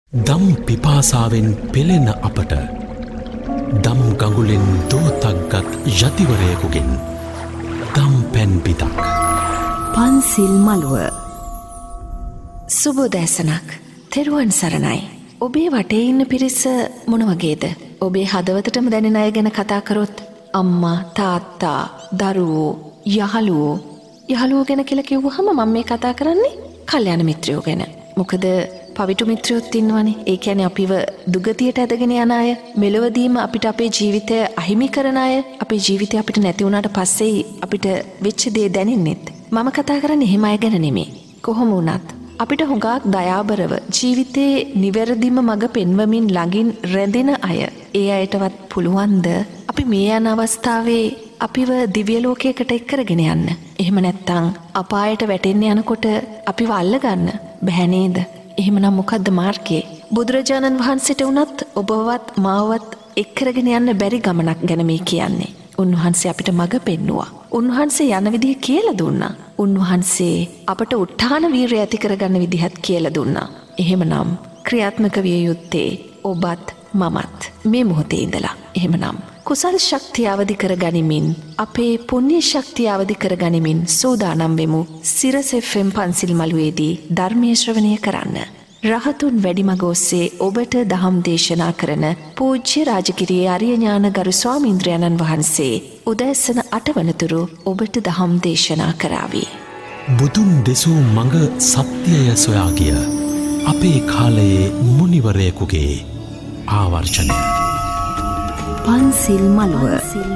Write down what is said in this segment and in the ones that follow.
දම් පිපාසාවෙන් පෙළෙන අපට දම් ගඟුලෙන් දෝතක්ගත් යතිවරයකුගෙන් දම් පැන් පිතක් පන්සිල් මළුව සුබෝදෑසනක් තෙරුවන් සරණයි. ඔබේ වටේ ඉන්න පිරිස මොන වගේද? ඔබේ හදවතටම දැනෙන අය ගැන කතා කරොත් අම්මා තාත්තා දරුවෝ යහළුවෝ ගැන කියලා කිව්වහම මම මේ කතා කරන්නේ කල්යාණ මිත්‍රයෝ ගැන. මොකද පවිටු මිත්‍රයොත් ඉන්නවනේ. ඒ කියන්නේ අපිව දුගතියට ඇදගෙන යන අය, මෙලොවදීම අපිට අපේ ජීවිතය අහිමි කරන අය, අපේ ජීවිතය අපිට නැති වුණාට පස්සේ අපිට වෙච්ච දේ දැනෙන්නෙත්. මම කතා කරන්නේ එහෙම අය ගැන නෙමෙයි. කොහොම වුණත් අපිට හුඟක් දයාබරව ජීවිතේ නිවැරදිම මඟ පෙන්වමින් ළඟින් රැඳෙන අය. ඒ අයටවත් පුළුවන්ද අපි මේ යන අවස්ථාවේ අපිව දිව්‍ය ලෝකයකට එක් කරගෙන යන්න? එහෙම නැත්නම් අපායට වැටෙන්න යනකොට අපිව අල්ලගන්න බැහැ නේද? එහෙමනම් මොකද්ද මාර්ගය? බුදුරජාණන් වහන්සේට උනත් ඔබවත් මාවත් එක් කරගෙන යන්න බැරි ගමනක් ගැන මේ කියන්නේ. උන්වහන්සේ අපිට මඟ පෙන්නුවා. උන්වහන්සේ යන විදිහ කියලා දුන්නා. උන්වහන්සේ අපට උත්හාන වීරිය ඇති කරගන්න විදිහත් කියලා දුන්නා. එහෙමනම් ක්‍රියාත්මක විය යුත්තේ ඔබත් මමත් මේ මොහොතේ ඉඳලා. එහෙමනම් කුසල ශක්තිය අවදි කරගනිමින් අපේ පුණ්‍ය ශක්තිය අවදි කරගනිමින් සූදානම් වෙමු සිරස FM පන්සිල් මළුවේදී ධර්මයේ ශ්‍රවණය කරන්න. රහතුන් වැඩිමග ඔස්සේ ඔබට දහම් දේශනා කරන පූජ්‍ය රාජගිරියේ ආර්ය ඥාන ගරු ස්වාමීන්ද්‍රයන්න් වහන්සේ උදෑසන 8 වනතුරු ඔබට දහම් දේශනා කරાવી. බුදුන් දෙසූ මඟ සත්‍යය සොයා ගිය අපේ කාලයේ මුනිවරයෙකුගේ ආවර්ජනය. පන්සිල් මළුව.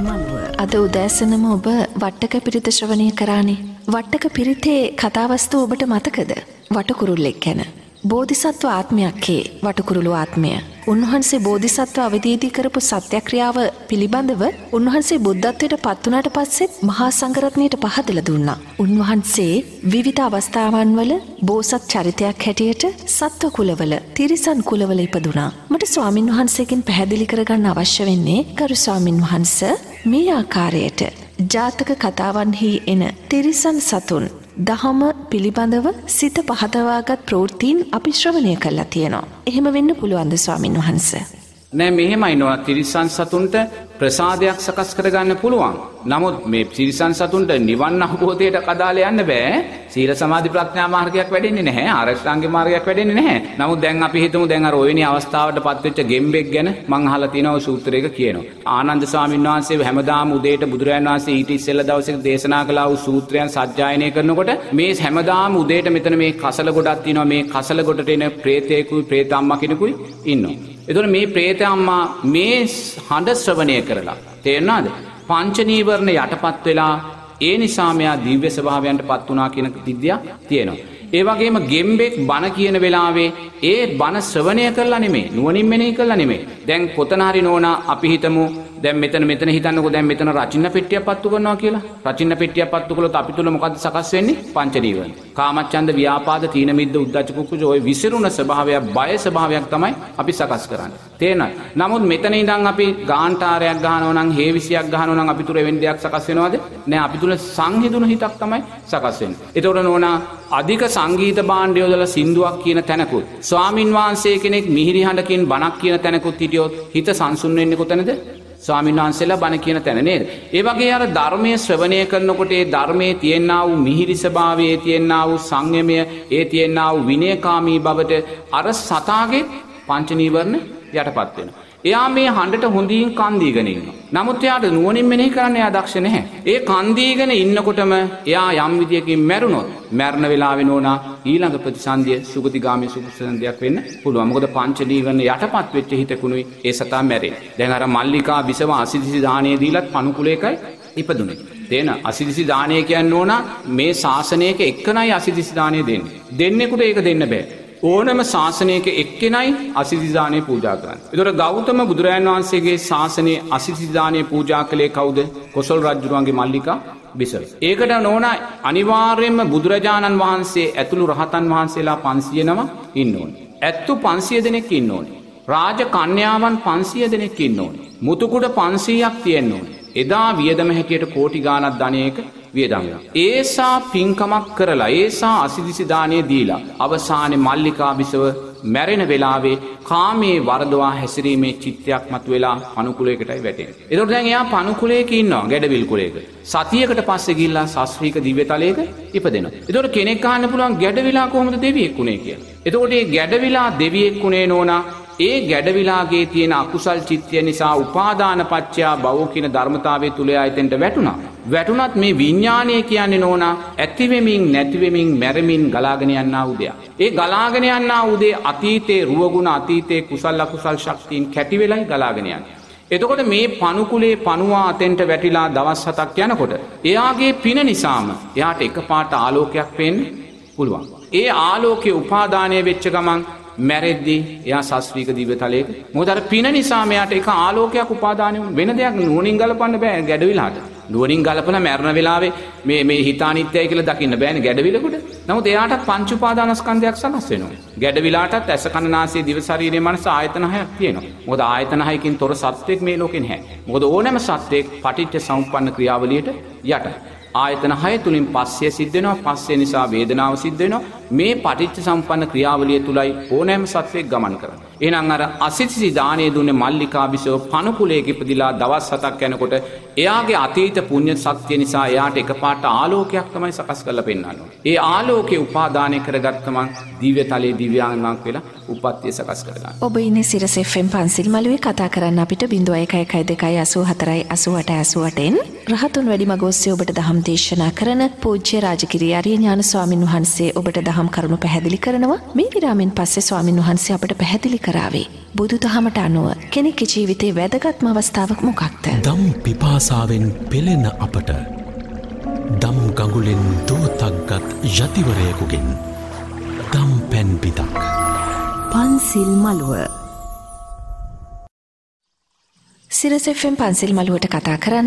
අද උදෑසනම ඔබ වට්ටක පිරිත ශ්‍රවණය කරානේ. වට්ටක පිරිතේ කතාවස්තුව ඔබට මතකද? වටකුරුල්ලෙක් ගැන. බෝධිසත්ව ආත්මයක්කේ වටකුරුළු ආත්මය. උන්වහන්සේ බෝධිසත්ව අවදීදී කරපු සත්‍යක්‍රියාව පිළිබඳව උන්වහන්සේ බුද්ධත්වයට පත් වුණාට පස්සෙත් මහා සංඝරත්නයට පහදලා දුන්නා. උන්වහන්සේ විවිධ අවස්ථාවන් වල බෝසත් චරිතයක් හැටියට සත්ව කුලවල, තිරිසන් කුලවල ඉපදුනා. මට ස්වාමින් වහන්සේගෙන් පැහැදිලි කරගන්න අවශ්‍ය වෙන්නේ ගරු ස්වාමින් වහන්සේ මේ ආකාරයට ජාතක කතාවන්හි එන තිරිසන් සතුන් දහම පිළිබඳව සිත පහදවාගත් ප්‍රවෘත්තීන් අපි ශ්‍රවණය කරලා තියෙනවා. එහෙම වෙන්න පුළුවන්ද ස්වාමින් වහන්සේ? නෑ, මෙහෙමයි නෝ. තිරිසන් සතුන්ට ප්‍රසාදයක් සකස් කරගන්න පුළුවන්. නමුත් මේ තිරිසන් සතුන්ට නිවන් අවබෝධයට කදාල යන්න බෑ. සීල සමාධි ප්‍රඥා මාර්ගයක් වැඩෙන්නේ නැහැ. ආරෂ්ඨාංග මාර්ගයක් වැඩෙන්නේ නැහැ. නමුත් දැන් අපි හිතමු දැන් අර ඔයවෙනි අවස්ථාවටපත් වෙච්ච ගෙම්බෙක් ගැන මං අහලා තියෙනවා සූත්‍රයක කියනවා. ආනන්ද ස්වාමීන් වහන්සේ හැමදාම උදේට බුදුරජාණන් වහන්සේ ඊට ඉස්සෙල්ලා දවසේ දේශනා කළා වූ සූත්‍රයන් සජ්ජායනය කරනකොට මේ හැමදාම උදේට මෙතන මේ කසල ගොඩක් තියෙනවා. මේ කසල ගොඩට එන ප්‍රේතයෙකුයි ප්‍රේත අම්මා කෙනෙකුයි ඉන්නවා. එතකොට මේ ප්‍රේත අම්මා මේ හඬ ශ්‍රවණය කරලා තේරෙනවද? පංච නීවරණ යටපත් වෙලා ඒ නිසා මෙයා දිව්‍ය ස්වභාවයන්ට පත් වුණා කියන විද්‍යාව තියෙනවා. ඒ වගේම ගෙම්බෙක් බණ කියන වෙලාවේ ඒ බණ ශ්‍රවණය කරලා නෙමෙයි, නුවණින් මෙනෙහි කරලා නෙමෙයි. දැන් කොතන හරි නෝනා අපි හිතමු දැන් මෙතන හිතන්නකෝ දැන් මෙතන රචින්න පෙට්ටියක් පත්තු කරනවා කියලා. රචින්න පෙට්ටියක් පත්තු කළොත් අපි තුල මොකද්ද සකස් වෙන්නේ? පංච නීවරණ. කාමච්ඡන්ද, ව්‍යාපාද, තීන මිද්ද, උද්ධච්ච කුක්කුච ඔය විසිරුණ ස්වභාවයක්, බය ස්වභාවයක් තමයි අපි සකස් කරන්නේ. තේරෙනවද? නමුත් මෙතන ඉඳන් අපි ගාන්ටාරයක් ගහනවා නම්, හේවිසියක් ගහනවා නම් අපි තුල එවෙන දෙයක් සකස් වෙනවද? නෑ, අපි තුල සංහිඳුණු හිතක් තමයි සකස් වෙන්නේ. ඒතකොට නෝනා අධික සංගීත භාණ්ඩ යොදලා සින්දුවක් කියන තැනකුත්, ස්වාමින් වහන්සේ කෙනෙක් මිහිරි හඬකින් බණක් කියන තැනකුත් හිටියොත් හිත සංසුන් වෙන්නේ කොතැනද? ස්වාමීන් වහන්සේලා බණ කියන තැන නේද? ඒ වගේ අර ධර්මයේ ශ්‍රවණය කරනකොට ඒ ධර්මයේ තියෙනා වූ මිහිරි ස්වභාවයේ තියෙනා වූ සංයමය, ඒ තියෙනා වූ විනයකාමී බවට අර සතාගේ පංච නීවරණ යටපත් වෙනවා. එයා මේ හඬට හොඳින් කන් දීගෙන ඉන්නවා. නමුත් එයාට නුවණින් මෙනෙහි කරන්න එයා දක්ෂ නැහැ. ඒ කන් දීගෙන ඉන්නකොටම එයා යම් විදියකින් මැරුණොත්, මැරණ වෙලාවේ නෝනා ඊළඟ ප්‍රතිසන්දිය සුගතිගාමී සුඛසන්දියක් වෙන්න පුළුවන්. මොකද පංච නීවරණ යටපත් වෙච්ච හිතකුණුයි ඒ සතා මැරෙන්නේ. දැන් අර මල්ලිකා විසව අසිදිසි දාණය දීලත් පණුකුලයකයි ඉපදුනේ. තේන අසිදිසි දාණය කියන්නේ නෝනා මේ ශාසනයක එක්කනයි අසිදිසි දාණය දෙන්නේ. දෙන්නෙකුට ඒක දෙන්න බෑ. ඕනම ශාසනයක එක්කෙනයි අසිදිදානය පූජා කරන්නේ. ඒතකොට ගෞතම බුදුරජාණන් වහන්සේගේ ශාසනයේ අසිදිදානය පූජා කළේ කවුද? කොසල් රජුගේ මල්ලිකා බිසව. ඒකට නෝනා අනිවාර්යයෙන්ම බුදුරජාණන් වහන්සේ ඇතුළු රහතන් වහන්සේලා 500 නම ඉන්න ඕනේ. ඇත්තු 500 දෙනෙක් ඉන්න ඕනේ. රාජ කන්‍යාවන් 500 දෙනෙක් ඉන්න ඕනේ. මුතුකුඩ 500ක් තියෙන්න ඕනේ. එදා වියදම හැටියට කෝටි ගාණක් ධනයක වියදම් වෙනවා. ඒසා පින්කමක් කරලා ඒසා අසිදිසි දාණය දීලා අවසානයේ මල්ලිකා බිසව මැරෙන වෙලාවේ කාමයේ වරදවා හැසිරීමේ චිත්තයක් මතුවෙලා පණුකුලයකටයි වැටෙන්නේ. එතකොට දැන් එයා පණුකුලයක ඉන්නවා ගැඩවිල් කුලයක. සතියකට පස්සේ ගිහිල්ලා සස්ත්‍රීක දිව්‍ය තලයක ඉපදෙනවා. එතකොට කෙනෙක් අහන්න පුළුවන් ගැඩවිලා කොහොමද දෙවියෙක් උනේ කියලා. එතකොට මේ ගැඩවිලා දෙවියෙක් උනේ නෝනා ඒ ගැඩවිලාගේ තියෙන අකුසල් චිත්තය නිසා උපාදාන පත්‍යා භවෝ කියන ධර්මතාවය තුල ආයතෙන්ට වැටුණා. වැටුණත් මේ විඥානය කියන්නේ නෝනා ඇතිවෙමින් නැතිවෙමින් මැරෙමින් ගලාගෙන යනා උදයක්. ඒ ගලාගෙන යනා උදේ අතීතේ රුවගුණ අතීතේ කුසල අකුසල් ශක්තියින් කැටි වෙලයි ගලාගෙන යන්නේ. එතකොට මේ පණුකුලේ පණුවා අතෙන්ට වැටිලා දවස් 7ක් යනකොට එයාගේ පින නිසාම එයාට එකපාරට ආලෝකයක් පේන්න පුළුවන්. ඒ ආලෝකයේ උපාදානය වෙච්ච ගමන් මැරෙද්දී එයා සස්ත්‍රීක දිව්‍ය තලයක. මොකද අර පින නිසා මෙයාට එක ආලෝකයක් උපාදානය වෙන දෙයක් නුවණින් ගලපන්න බෑ ගැඩවිලාට. නුවණින් ගලපලා මැරෙන වෙලාවේ මේ හිත අනිත්‍යයි කියලා දකින්න බෑනේ ගැඩවිලකට. නමුත් එයාටත් පංච උපාදානස්කන්ධයක් සකස් වෙනවා. ගැඩවිලාටත් ඇස කන නාසය දිව ශරීරය මනස ආයතන හයක් තියෙනවා. මොකද ආයතන හයකින් තොර සත්වෙක් මේ ලෝකේ නැහැ. මොකද ඕනෑම සත්වෙක් පටිච්ච සමුප්පන්න ක්‍රියාවලියට යට. ආයතන හය තුලින් පස්සේ සිද්ධ වෙනවා. පස්සේ නිසා වේදනාව සිද්ධ වෙනවා. මේ පටිච්ච සම්පන්න ක්‍රියාවලිය තුලයි ඕනෑම සත්වෙක් ගමන් කරන්නේ. එහෙනම් අර අසිතසි දාණය දුන්නේ මල්ලිකාබිසව පණුකුලයක ඉපදිලා දවස් 7ක් යනකොට එයාගේ අතීත පුණ්‍ය ශක්තිය නිසා එයාට එකපාරට ආලෝකයක් තමයි සකස් කරලා පෙන්වන්නේ. ඒ ආලෝකේ උපාදානය කරගත්තම දිව්‍ය තලයේ දිව්‍යාංගනාවක් වෙලා උපත්ය සකස් කරගන්නවා. ඔබ ඉන්නේ සිරස FM පන්සිල් මළුවේ කතා කරන්න අපිට 0112848888න් රහතුන් වැඩිමග ඔස්සේ ඔබට දහම් දේශනා කරන පූජ්‍ය රාජගිරි ආර්ය ඥාන ස්වාමින් වහන්සේ ඔබට දහම් කරුණු පැහැදිලි කරනවා. මේ විරාමෙන් පස්සේ ස්වාමින් වහන්සේ අපට පැහැදිලි කරාවේ බුදුදහමට අනුව කෙනෙකුගේ ජීවිතයේ වැදගත්ම අවස්ථාවක් මොකක්ද? දම් පිපාසාවෙන් පෙළෙන අපට දම් ගඟුලෙන් දෝතක්ගත් යතිවරයෙකුගෙන් දම් පැන් පිටක් පන්සිල් මළුව සිරස FM පන්සිල් මළුවට කතා කරන්න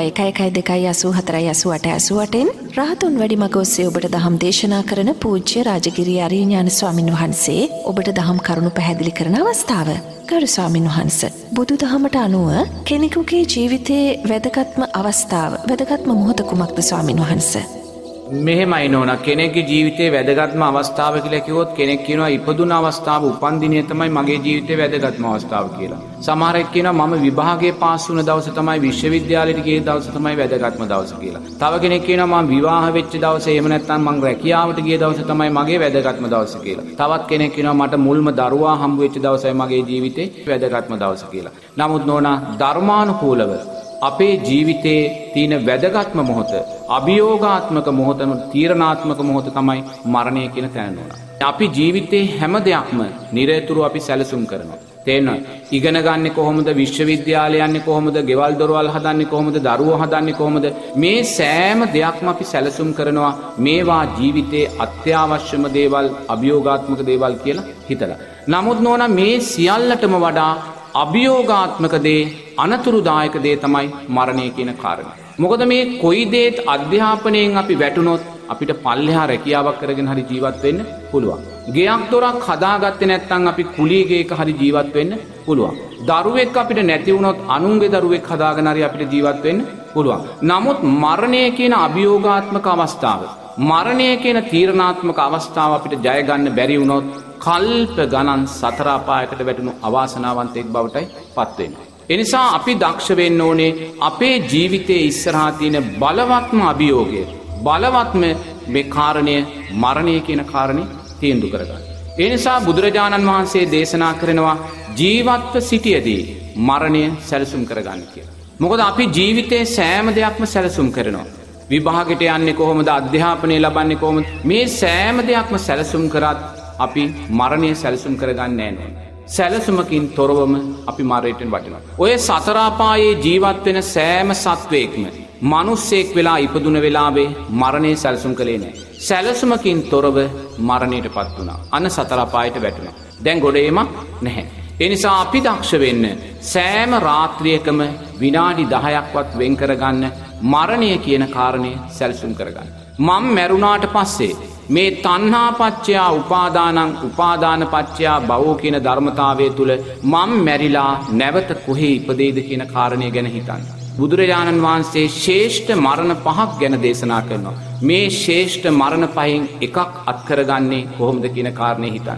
0112848888න් රහතුන් වැඩිමග ඔස්සේ ඔබට දහම් දේශනා කරන පූජ්‍ය රාජගිරි ආර්ය ඥාන ස්වාමින් වහන්සේ ඔබට දහම් කරුණු පැහැදිලි කරන අවස්ථාව. ගරු ස්වාමින් වහන්සේ බුදුදහමට අනුව කෙනෙකුගේ ජීවිතයේ වැදගත්ම අවස්ථාව වැදගත්ම මොහොත කුමක්ද ස්වාමින් වහන්සේ? මෙහෙමයි නෝනා කෙනෙක්ගේ ජීවිතයේ වැදගත්ම අවස්ථාව කියලා කිව්වොත් කෙනෙක් කියනවා ඉපදුන අවස්ථාව උපන් දිනය තමයි මගේ ජීවිතයේ වැදගත්ම අවස්ථාව කියලා. සමහරෙක් කියනවා මම විභාගයේ පාස් වුණ දවස තමයි විශ්වවිද්‍යාලයට ගිය දවස තමයි වැදගත්ම දවස කියලා. තව කෙනෙක් කියනවා මම විවාහ වෙච්ච දවසේ එහෙම නැත්නම් මම රැකියාවට ගිය දවස තමයි මගේ වැදගත්ම දවස කියලා. තවත් කෙනෙක් කියනවා මට මුල්ම දරුවා හම්බ වෙච්ච දවසයි මගේ ජීවිතේ වැදගත්ම දවස කියලා. නමුත් නෝනා ධර්මානුකූලව අපේ ජීවිතයේ තියෙන වැදගත්ම මොහොත අභියෝගාත්මක මොහොත තීරණාත්මක මොහොත තමයි මරණය කියන තැන නෝනා. අපි ජීවිතේ හැම දෙයක්ම නිරතුරුව අපි සැලසුම් කරනවා. තේරෙනවද? ඉගෙන ගන්න කොහොමද? විශ්වවිද්‍යාලය යන්නේ කොහොමද? ගෙවල් දොරවල් හදන්නේ කොහොමද? දරුවෝ හදන්නේ කොහොමද? මේ සෑම දෙයක්ම අපි සැලසුම් කරනවා. මේවා ජීවිතේ අත්‍යවශ්‍යම දේවල්, අභියෝගාත්මක දේවල් කියලා හිතලා. නමුත් නෝනා මේ සියල්ලටම වඩා අභියෝගාත්මක දේ අනතුරුදායක දේ තමයි මරණය කියන කාරණය. මොකද මේ කොයි දේත් අධ්‍යාපනයෙන් අපි වැටුනොත් අපිට පල්ලෙහා රැකියාවක් කරගෙන හරි ජීවත් වෙන්න පුළුවන්. ගෙයක් දොරක් හදාගත්තේ නැත්නම් අපි කුලී ගෙයක හරි ජීවත් වෙන්න පුළුවන්. දරුවෙක් අපිට නැති වුණොත් අනුන්ගේ දරුවෙක් හදාගෙන හරි අපිට ජීවත් වෙන්න පුළුවන්. නමුත් මරණය කියන අභියෝගාත්මක අවස්ථාව, මරණය කියන තීරණාත්මක අවස්ථාව අපිට ජය ගන්න බැරි වුණොත් කල්ප ගණන් සතර අපායකට වැටුණු අවාසනාවන්තයෙක් බවටයි පත් වෙන්නේ. ඒ නිසා අපි දක්ෂ වෙන්න ඕනේ අපේ ජීවිතයේ ඉස්සරහා තියෙන බලවත්ම අභියෝගය, බලවත්ම මේ කාරණය මරණය කියන කාරණේ තීන්දුව කරගන්න. ඒ නිසා බුදුරජාණන් වහන්සේ දේශනා කරනවා ජීවත්ව සිටියදී මරණය සැලසුම් කරගන්න කියලා. මොකද අපි ජීවිතයේ සෑම දෙයක්ම සැලසුම් කරනවා. විභාගයට යන්නේ කොහොමද? අධ්‍යාපනය ලබන්නේ කොහොමද? මේ සෑම දෙයක්ම සැලසුම් කරත් අපි මරණය සැලසුම් කරගන්නේ නැහැ. සැලසුමකින් තොරවම අපි මරණයට වටිනවා. ඔය සතර අපායේ ජීවත් වෙන සෑම සත්වයක්ම මිනිස්සෙක් වෙලා ඉපදුන වෙලාවේ මරණය සැලසුම් කළේ නැහැ. සැලසුමකින් තොරව මරණයටපත් වුණා. අන්න සතර අපායට වැටුණා. දැන් ගොඩේමක් නැහැ. ඒ නිසා අපි දක්ෂ වෙන්න සෑම රාත්‍රියකම විනාඩි 10ක්වත් වෙන් කරගන්න මරණය කියන කාරණේ සැලසුම් කරගන්න. මම මැරුණාට පස්සේ මේ තණ්හාපච්චයා උපාදානං උපාදානපච්චයා භවෝ කියන ධර්මතාවය තුල මම මැරිලා නැවත කොහේ ඉපදෙයිද කියන කාරණය ගැන හිතන්න. බුදුරජාණන් වහන්සේ ශ්‍රේෂ්ඨ මරණ 5ක් ගැන දේශනා කරනවා. මේ ශ්‍රේෂ්ඨ මරණ 5න් එකක් අත්කරගන්නේ කොහොමද කියන කාරණේ හිතන්න.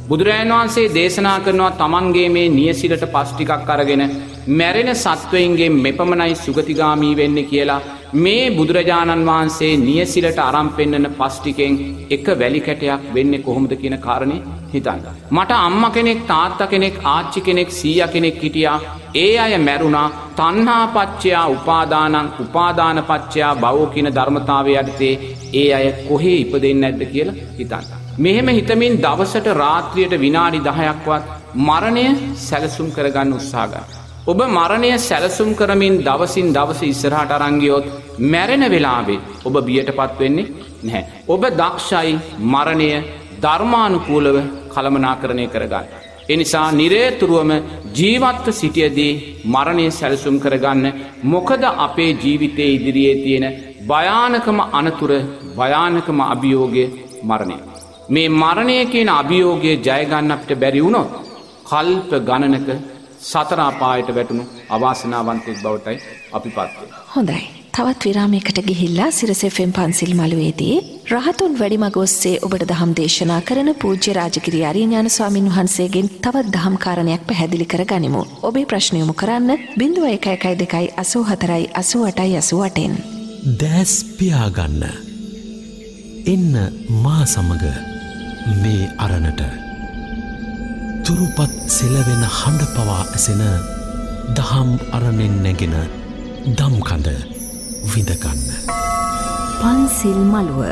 බුදුරජාණන් වහන්සේ දේශනා කරනවා තමන්ගේ මේ නියසිලට පස් ටිකක් අරගෙන මැරෙන සත්වයින්ගේ මෙපමණයි සුගතිගාමී වෙන්නේ කියලා මේ බුදුරජාණන් වහන්සේ නියසිලට අරන් පෙන්නන පස් ටිකෙන් එක වැලි කැටයක් වෙන්නේ කොහොමද කියන කාරණේ හිතන්න. මට අම්මා කෙනෙක් තාත්තා කෙනෙක් ආච්චි කෙනෙක් සීයා කෙනෙක් හිටියා. ඒ අය මැරුණා තණ්හා පච්චයා උපාදානං උපාදාන පච්චයා භවෝ කියන ධර්මතාවය යටතේ ඒ අය කොහේ ඉපදෙන්නේ නැද්ද කියලා හිතන්න. මෙහෙම හිතමින් දවසට රාත්‍රියට විනාඩි 10ක්වත් මරණය සැලසුම් කරගන්න උත්සාහ ගන්න. ඔබ මරණය සැලසුම් කරමින් දවසින් දවස ඉස්සරහට අරන් ගියොත් මැරෙන වෙලාවේ ඔබ බියටපත් වෙන්නේ නැහැ. ඔබ දක්ෂයි මරණය ධර්මානුකූලව කළමනාකරණය කරගන්න. ඒ නිසා නිරේතුරුවම ජීවත්ව සිටියදී මරණය සැලසුම් කරගන්න. මොකද අපේ ජීවිතයේ ඉදිරියේ තියෙන භයානකම අනතුර භයානකම අභියෝගය මරණය. මේ මරණය කියන අභියෝගය ජය ගන්න අපිට බැරි වුණොත් කල්ප ගණනක සතර අපායට වැටුණු අවාසනාවන්තයෙක් බවටයි අපිපත් වෙන්නේ. හොඳයි. තවත් විරාමයකට ගිහිල්ලා සිරස FM පන්සිල් මළුවේදී රහතුන් වැඩිමග ඔස්සේ ඔබට දහම් දේශනා කරන පූජ්‍ය රාජගිරි ආර්යඥාන ස්වාමින් වහන්සේගෙන් තවත් දහම් කාරණයක් පැහැදිලි කර ගනිමු. ඔබේ ප්‍රශ්න යොමු කරන්න 0112 84 88 දැස් පියාගන්න. එන්න මා සමග මේ අරණට තුරුපත් සෙලවෙන හඬ පවා ඇසෙන දහම් අරණෙන් නැගෙන දම්කඳ විඳගන්න. පන්සිල් මළුව.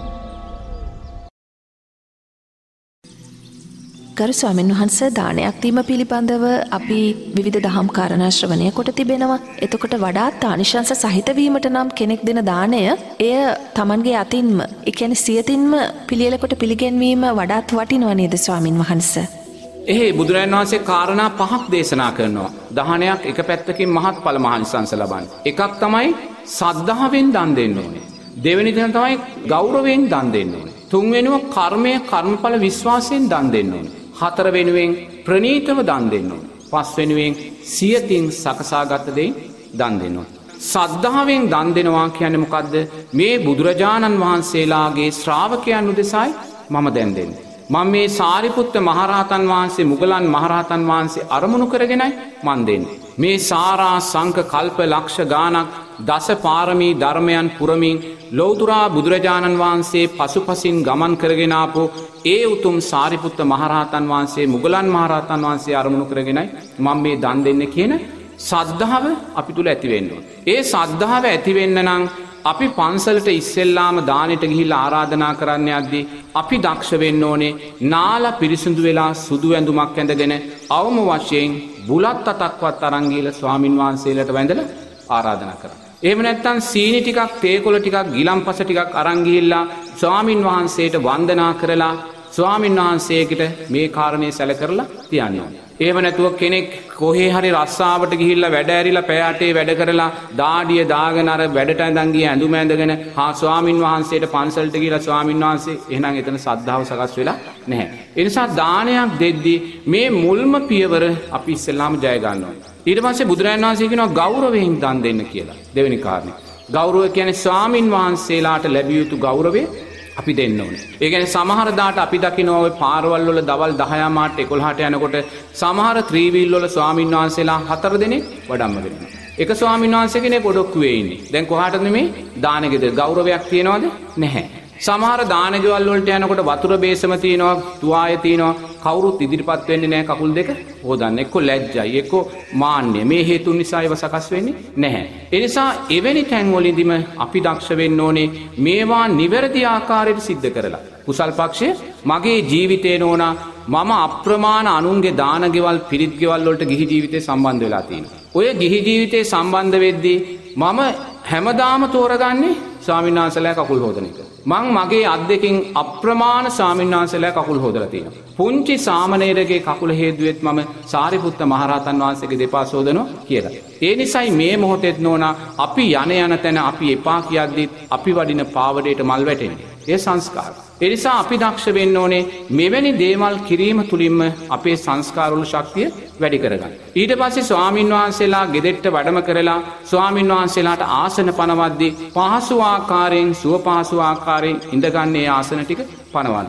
ගරු ස්වාමීන් වහන්ස දානයක් දීම පිළිබඳව අපි විවිධ දහම් කාරණා ශ්‍රවණය කොට තිබෙනවා. එතකොට වඩාත් ආනිශංස සහිත වීමට නම් කෙනෙක් දෙන දාණය එය Tamanගේ අතින්ම, ඒ කියන්නේ සියතින්ම පිළියෙල කොට පිළිගැන්වීම වඩාත් වටිනවා නේද ස්වාමීන් වහන්ස? බුදුරජාණන් වහන්සේ කාරණා 5ක් දේශනා කරනවා. දානයක් එක පැත්තකින් මහත්ඵල මහානිසංස ලබන්නේ. එකක් තමයි සද්ධාවෙන් දන් දෙන්න ඕනේ. දෙවෙනි දේ තමයි ගෞරවයෙන් දන් දෙන්න ඕනේ. තුන්වෙනිව කර්මය කර්මඵල විශ්වාසයෙන් දන් දෙන්න ඕනේ. හතර වෙනුවෙන් ප්‍රණීතව දන් දෙන්න ඕනේ. පස් වෙනුවෙන් සියතින් සකසාගත දෙයින් දන් දෙන්න ඕනේ. සද්ධාවෙන් දන් දෙනවා කියන්නේ මොකද්ද? මේ බුදුරජාණන් වහන්සේලාගේ ශ්‍රාවකයන් උදෙසායි මම දැන් දෙන්නේ. මම මේ සාරිපුත්ත මහරහතන් වහන්සේ මුගලන් මහරහතන් වහන්සේ අරමුණු කරගෙනයි මන් දෙන්නේ. මේ සාරා සංඛ කල්ප ලක්ෂ ගානක් දස පාරමී ධර්මයන් පුරමින් ලෞතුරා බුදුරජාණන් වහන්සේ පසුපසින් ගමන් කරගෙන ආපු ඒ උතුම් සාරිපුත්ත මහරහතන් වහන්සේ මුගලන් මහරහතන් වහන්සේ අරමුණු කරගෙනයි මම මේ දන් දෙන්නේ කියන සද්ධාව අපි තුල ඇති වෙන්න ඕනේ. ඒ සද්ධාව ඇති වෙන්න නම් අපි පන්සලට ඉස්සෙල්ලාම දානෙට ගිහිල්ලා ආරාධනා කරන්න යද්දී අපි දක්ෂ වෙන්න ඕනේ නාලා පිරිසිදු වෙලා සුදු ඇඳුමක් ඇඳගෙන අවම වශයෙන් බුලත් අතක්වත් අරන් ගිහලා ස්වාමින් වහන්සේලාට වැඳලා ආරාධනා කරන්න. එහෙම නැත්නම් සීනි ටිකක් තේකොළ ටිකක් ගිලම්පස ටිකක් අරන් ගිහිල්ලා ස්වාමින් වහන්සේට වන්දනා කරලා ස්වාමින් වහන්සේකට මේ කාරණේ සැලකරලා තියන්න. එහෙම නැතුව කෙනෙක් කොහේ හරි රස්සාවට ගිහිල්ලා වැඩ ඇරිලා පැය 8 වැඩ කරලා දාඩිය දාගෙන අර වැඩට ඇඳන් ගිය ඇඳුම ඇඳගෙන ස්වාමින් වහන්සේට පන්සලට ගිහිල්ලා ස්වාමින් වහන්සේ එහෙනම් එතන සද්ධාව සකස් වෙලා නැහැ. ඒ නිසා දානයක් දෙද්දී මේ මුල්ම පියවර අපි ඉස්සෙල්ලාම ජය ගන්න ඕනේ. ඊට පස්සේ බුදුරජාණන් වහන්සේ කියනවා ගෞරවයෙන් දන් දෙන්න කියලා. දෙවෙනි කාරණේ. ගෞරවය කියන්නේ ස්වාමින් වහන්සේලාට ලැබිය යුතු ගෞරවය අපි දෙන්න ඕනේ. ඒ කියන්නේ සමහර දාට අපි දකිනවා ඔය පාරවල් වල දවල් 10 මාට 11ට යනකොට සමහර ත්‍රිවිල් වල ස්වාමින් වහන්සේලා 4 දෙනෙක් වඩම්මගෙන ඉන්නවා. එක ස්වාමින් වහන්සේ කෙනෙක් ඔඩොක්කුවේ ඉන්නේ. දැන් කොහාටද මේ දානෙගෙද ගෞරවයක් තියනවද? නැහැ. සමහර දානගෙවල් වලට යනකොට වතුර බේසම තියනවා, තුවාය තියනවා. කවුරුත් ඉදිරිපත් වෙන්නේ නැහැ කකුල් දෙක හොදන්න. එක්ක ලැජ්ජයි, එක්ක මාන්නය. මේ හේතුන් නිසා ඒව සකස් වෙන්නේ නැහැ. ඒ නිසා එවැනි තැන් වලදීම අපි දක්ෂ වෙන්න ඕනේ මේවා නිවැරදි ආකාරයට සිද්ධ කරලා. කුසල් පක්ෂය මගේ ජීවිතේ නෝනා මම අප්‍රමාණ අනුන්ගේ දානගෙවල් පිරිත්ගෙවල් වලට ගිහි ජීවිතේ සම්බන්ධ වෙලා තියෙනවා. ඔය ගිහි ජීවිතේ සම්බන්ධ වෙද්දී මම හැමදාම තෝරගන්නේ ස්වාමීන් වහන්සේලා කකුල් හොදන එක. මං මගේ අත් දෙකෙන් අප්‍රමාණ ස්වාමීන් වහන්සේලා කකුල් හොදලා තියෙනවා. පුංචි සාමණේරගේ කකුල හේදුවෙත් මම සාරිපුත්ත මහරහතන් වහන්සේගේ දෙපා සෝදනවා කියලා. ඒ නිසායි මේ මොහොතේත් නෝනා අපි යන තැන අපි එපා කියද්දි අපි වඩින පාවඩේට මල් වැටෙන්නේ. ඒ සංස්කාර. ඒ නිසා අපි දක්ෂ වෙන්න ඕනේ මෙවැනි දේවල් කිරීම තුලින්ම අපේ සංස්කාරවල ශක්තිය වැඩි කරගන්න. ඊට පස්සේ ස්වාමින් වහන්සේලා ගෙදෙට්ට වැඩම කරලා ස්වාමින් වහන්සේලාට ආසන පනවද්දී පහසු ආකාරයෙන් සුව පහසු ආකාරයෙන් ඉඳගන්නේ ආසන ටික පනවනවා.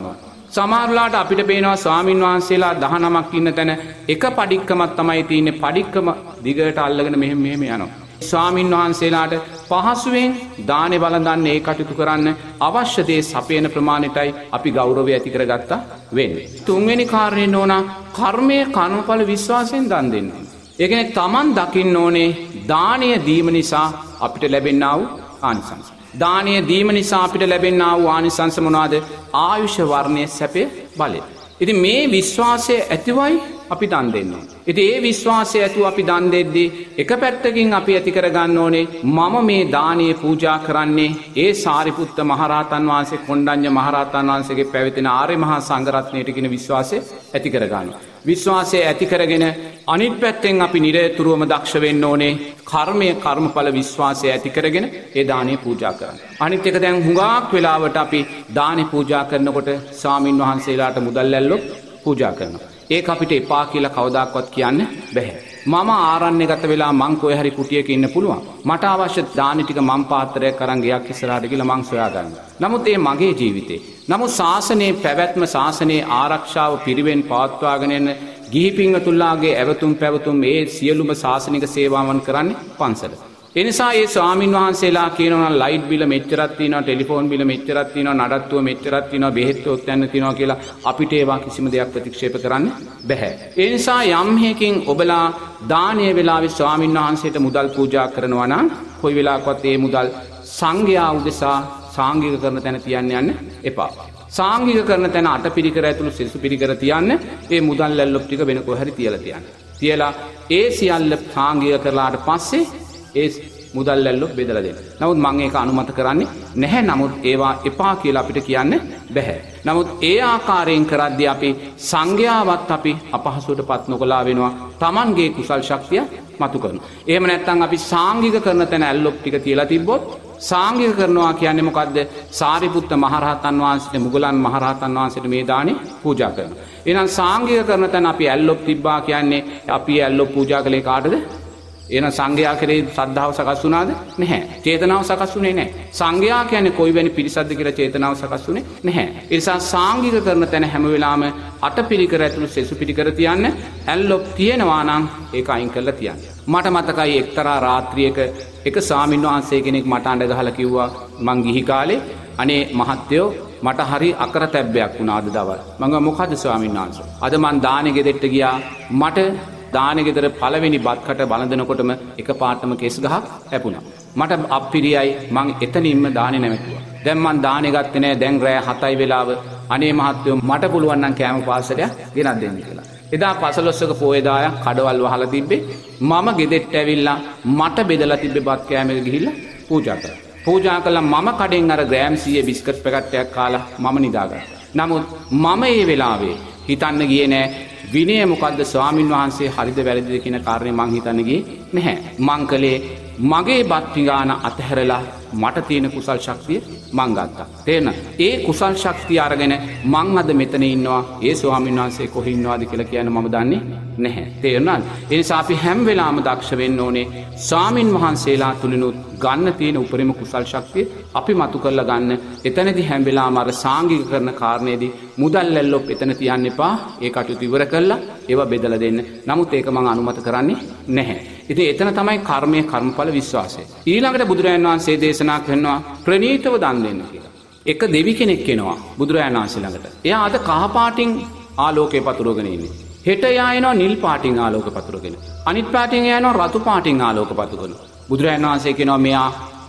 සමහරලාට අපිට පේනවා ස්වාමින් වහන්සේලා 19ක් ඉන්න තැන එක පඩික්කමක් තමයි තියෙන්නේ. පඩික්කම දිගට අල්ලගෙන මෙහෙම යනවා. ස්වාමින් වහන්සේලාට පහසුවෙන් දානේ වළඳන්න ඒ කටයුතු කරන්න අවශ්‍ය දේ සපයන ප්‍රමාණයටයි අපි ගෞරවය ඇති කරගත්තා වෙන්නේ. තුන්වෙනි කාරණේ නෝනා කර්මයේ කර්මඵල විශ්වාසයෙන් දන් දෙන්න. ඒ කියන්නේ Taman දකින්න ඕනේ දානය දීම නිසා අපිට ලැබෙනා වූ ආනිසංස. දානය දීම නිසා අපිට ලැබෙනා වූ ආනිසංස මොනවාද? ආයුෂ වර්ණයේ සැපේ බලය. ඉතින් මේ විශ්වාසය ඇතිවයි අපි දන් දෙන්න ඕනේ. ඉතින් ඒ විශ්වාසය ඇතුව අපි දන් දෙද්දී එක පැත්තකින් අපි ඇති කරගන්න ඕනේ මම මේ දානීය පූජා කරන්නේ ඒ සාරිපුත්ත මහරහතන් වහන්සේ කොණ්ඩඤ්ඤ මහරහතන් වහන්සේගේ පැවතින ආර්ය මහා සංඝරත්නයට කියන විශ්වාසය ඇති කරගන්න. විශ්වාසය ඇති කරගෙන අනිත් පැත්තෙන් අපි නිරතුරුවම දක්ෂ වෙන්න ඕනේ කර්මය කර්මඵල විශ්වාසය ඇති කරගෙන ඒ දානේ පූජා කරන්න. අනිත් එක දැන් හුඟක් වෙලාවට අපි දානේ පූජා කරනකොට ස්වාමින් වහන්සේලාට මුදල් ඇල්ලොත් පූජා කරනවා. ඒක අපිට එපා කියලා කවදාක්වත් කියන්න බැහැ. මම ආරණ්‍යගත වෙලා මං කොහේ හරි කුටියක ඉන්න පුළුවන්. මට අවශ්‍ය දානි ටික මං පාත්‍රයක් අරන් ගියක් ඉස්සරහට ගිහලා මං සොයා ගන්නවා. නමුත් ඒ මගේ ජීවිතේ. නමුත් ශාසනයේ පැවැත්ම ශාසනයේ ආරක්ෂාව පිරිවෙන් පවත්වාගෙන යන ගිහි පින්වතුන්ලාගේ ඇවතුම් පැවතුම් මේ සියලුම ශාසනික සේවාවන් කරන්නේ පන්සල. ඒ නිසා ඒ ස්වාමින් වහන්සේලා කියනවා ලයිට් බිල මෙච්චරක් තියෙනවා, ටෙලිෆෝන් බිල මෙච්චරක් තියෙනවා, නඩත්තුව මෙච්චරක් තියෙනවා, බෙහෙත් ඔත් යන්න තියෙනවා කියලා අපිට ඒවා කිසිම දෙයක් ප්‍රතික්ෂේප කරන්න බෑ. ඒ නිසා යම් හේකින් ඔබලා දානීය වෙලාවේ ස්වාමින් වහන්සේට මුදල් පූජා කරනවා නම් කොයි වෙලාවකවත් ඒ මුදල් සංඝයා උදෙසා සාංගික කරන තැන තියන්න යන්න එපා. සාංගික කරන තැන අටපිරිකර ඇතුළු සිසු පිරිකර තියන්න, ඒ මුදල් ඇල්ලොප් ටික වෙන කොහේ හරි තියලා තියන්න. තියලා ඒ සියල්ල සාංගික කරලාට පස්සේ ඒ මුදල් ඇල්ලොප් බෙදලා දෙන්න. නමුත් මම ඒක අනුමත කරන්නේ නැහැ. නමුත් ඒවා එපා කියලා අපිට කියන්න බෑ. නමුත් ඒ ආකාරයෙන් කරද්දී අපි සංඝයාවත් අපි අපහසුවටපත් නොකලා වෙනවා. Tamanගේ කුසල් ශක්තිය මතු කරනවා. එහෙම නැත්නම් අපි සාංගික කරන තැන ඇල්ලොප් ටික තියලා තිබ්බොත් සාංගික කරනවා කියන්නේ මොකද්ද? සාරිපුත්ත මහරහතන් වහන්සේට මුගලන් මහරහතන් වහන්සේට මේ දානේ පූජා කරනවා. එහෙනම් සාංගික කරන තැන අපි ඇල්ලොප් තිබ්බා කියන්නේ අපි ඇල්ලොප් පූජා කළේ කාටද? එහෙනම් සංඝයා කෙරෙහි ශ්‍රද්ධාව සකස් වුණාද? නැහැ. චේතනාව සකස් වුණේ නැහැ. සංඝයා කියන්නේ කොයි වෙනි පිරිසක්ද කියලා චේතනාව සකස් වුණේ නැහැ. ඒ නිසා සාංගික කරන තැන හැම වෙලාවෙම අටපිරිකර ඇතුළු සෙසු පිරිකර තියන්න. ඇල්ලොප් තියෙනවා නම් ඒක අයින් කරලා තියන්න. මට මතකයි එක්තරා රාත්‍රියක එක ස්වාමීන් වහන්සේ කෙනෙක් මට අඬ ගහලා කිව්වා මං ගිහි කාලේ අනේ මහත්තයෝ මට හරි අකරතැබ්බයක් වුණා අද දවල්. මම මොකද ස්වාමීන් වහන්සේ? අද මං දානේ ගෙදෙට්ට ගියා. මට දානේ ගෙදර පළවෙනි බත්කට බලඳනකොටම එකපාරටම කෙස් ගහක් හැපුණා. මට අප්පිරියයි මං එතනින්ම දානේ නැමෙතුවා. දැන් මං දානේ ගත්තේ නැහැ. දැන් රෑ 7යි වෙලාව. අනේ මහත්තයෝ මට පුළුවන් නම් කෑම පාර්සලයක් ගෙනත් දෙන්න කියලා. එදා පසළොස්වක පොයේ දායක් කඩවල් වහලා තිබ්බේ. මම ගෙදෙට්ට ඇවිල්ලා මට බෙදලා තිබ්බේ බත් කෑමක ගිහිල්ලා පූජා කරා. පූජා කළා මම කඩෙන් අර ග්‍රෑම් 100 බිස්කට් පැකට් එකක් කාලා මම නිදාගත්තා. නමුත් මම ඒ වෙලාවේ හිතන්න ගියේ නෑ විනය මොකද්ද ස්වාමින් වහන්සේ හරිද වැරදිද කියන කාරණේ මං හිතන්න ගියේ නැහැ. මං කලේ මගේ බත් පිඟාන අතහැරලා මට තියෙන කුසල් ශක්තිය මං ගත්තා. තේරෙනවද? ඒ කුසල් ශක්තිය අරගෙන මං අද මෙතන ඉන්නවා. ඒ ස්වාමින් වහන්සේ කොහේ ඉන්නවද කියලා කියන්න මම දන්නේ නැහැ. තේරුණාද? ඒ නිසා අපි හැම වෙලාවම දක්ෂ වෙන්න ඕනේ ස්වාමින් වහන්සේලා තුලිනුත් ගන්න තියෙන උපරිම කුසල් ශක්තිය අපි මතු කරලා ගන්න. එතනදී හැම වෙලාවම අර සාංගික කරන කාරණේදී මුදල් ඇල්ලොප් එතන තියන්න එපා. ඒ කටයුතු ඉවර කරලා ඒවා බෙදලා දෙන්න. නමුත් ඒක මම අනුමත කරන්නේ නැහැ. ඉතින් එතන තමයි කර්මයේ කර්මඵල විශ්වාසය. ඊළඟට බුදුරජාණන් වහන්සේ දේශනා කරනවා ප්‍රණීතව දන් දෙන්න කියලා. එක දෙවි කෙනෙක් එනවා බුදුරජාණන් වහන්සේ ළඟට. එයා අද කහ පාටින් ආලෝකේ පතුරවගෙන ඉන්නේ. හෙට එයා එනවා නිල් පාටින් ආලෝක පතුරවගෙන. අනිත් පාටින් එයා එනවා රතු පාටින් ආලෝක පතුරවගෙන. බුදුරජාණන් වහන්සේ කියනවා මෙයා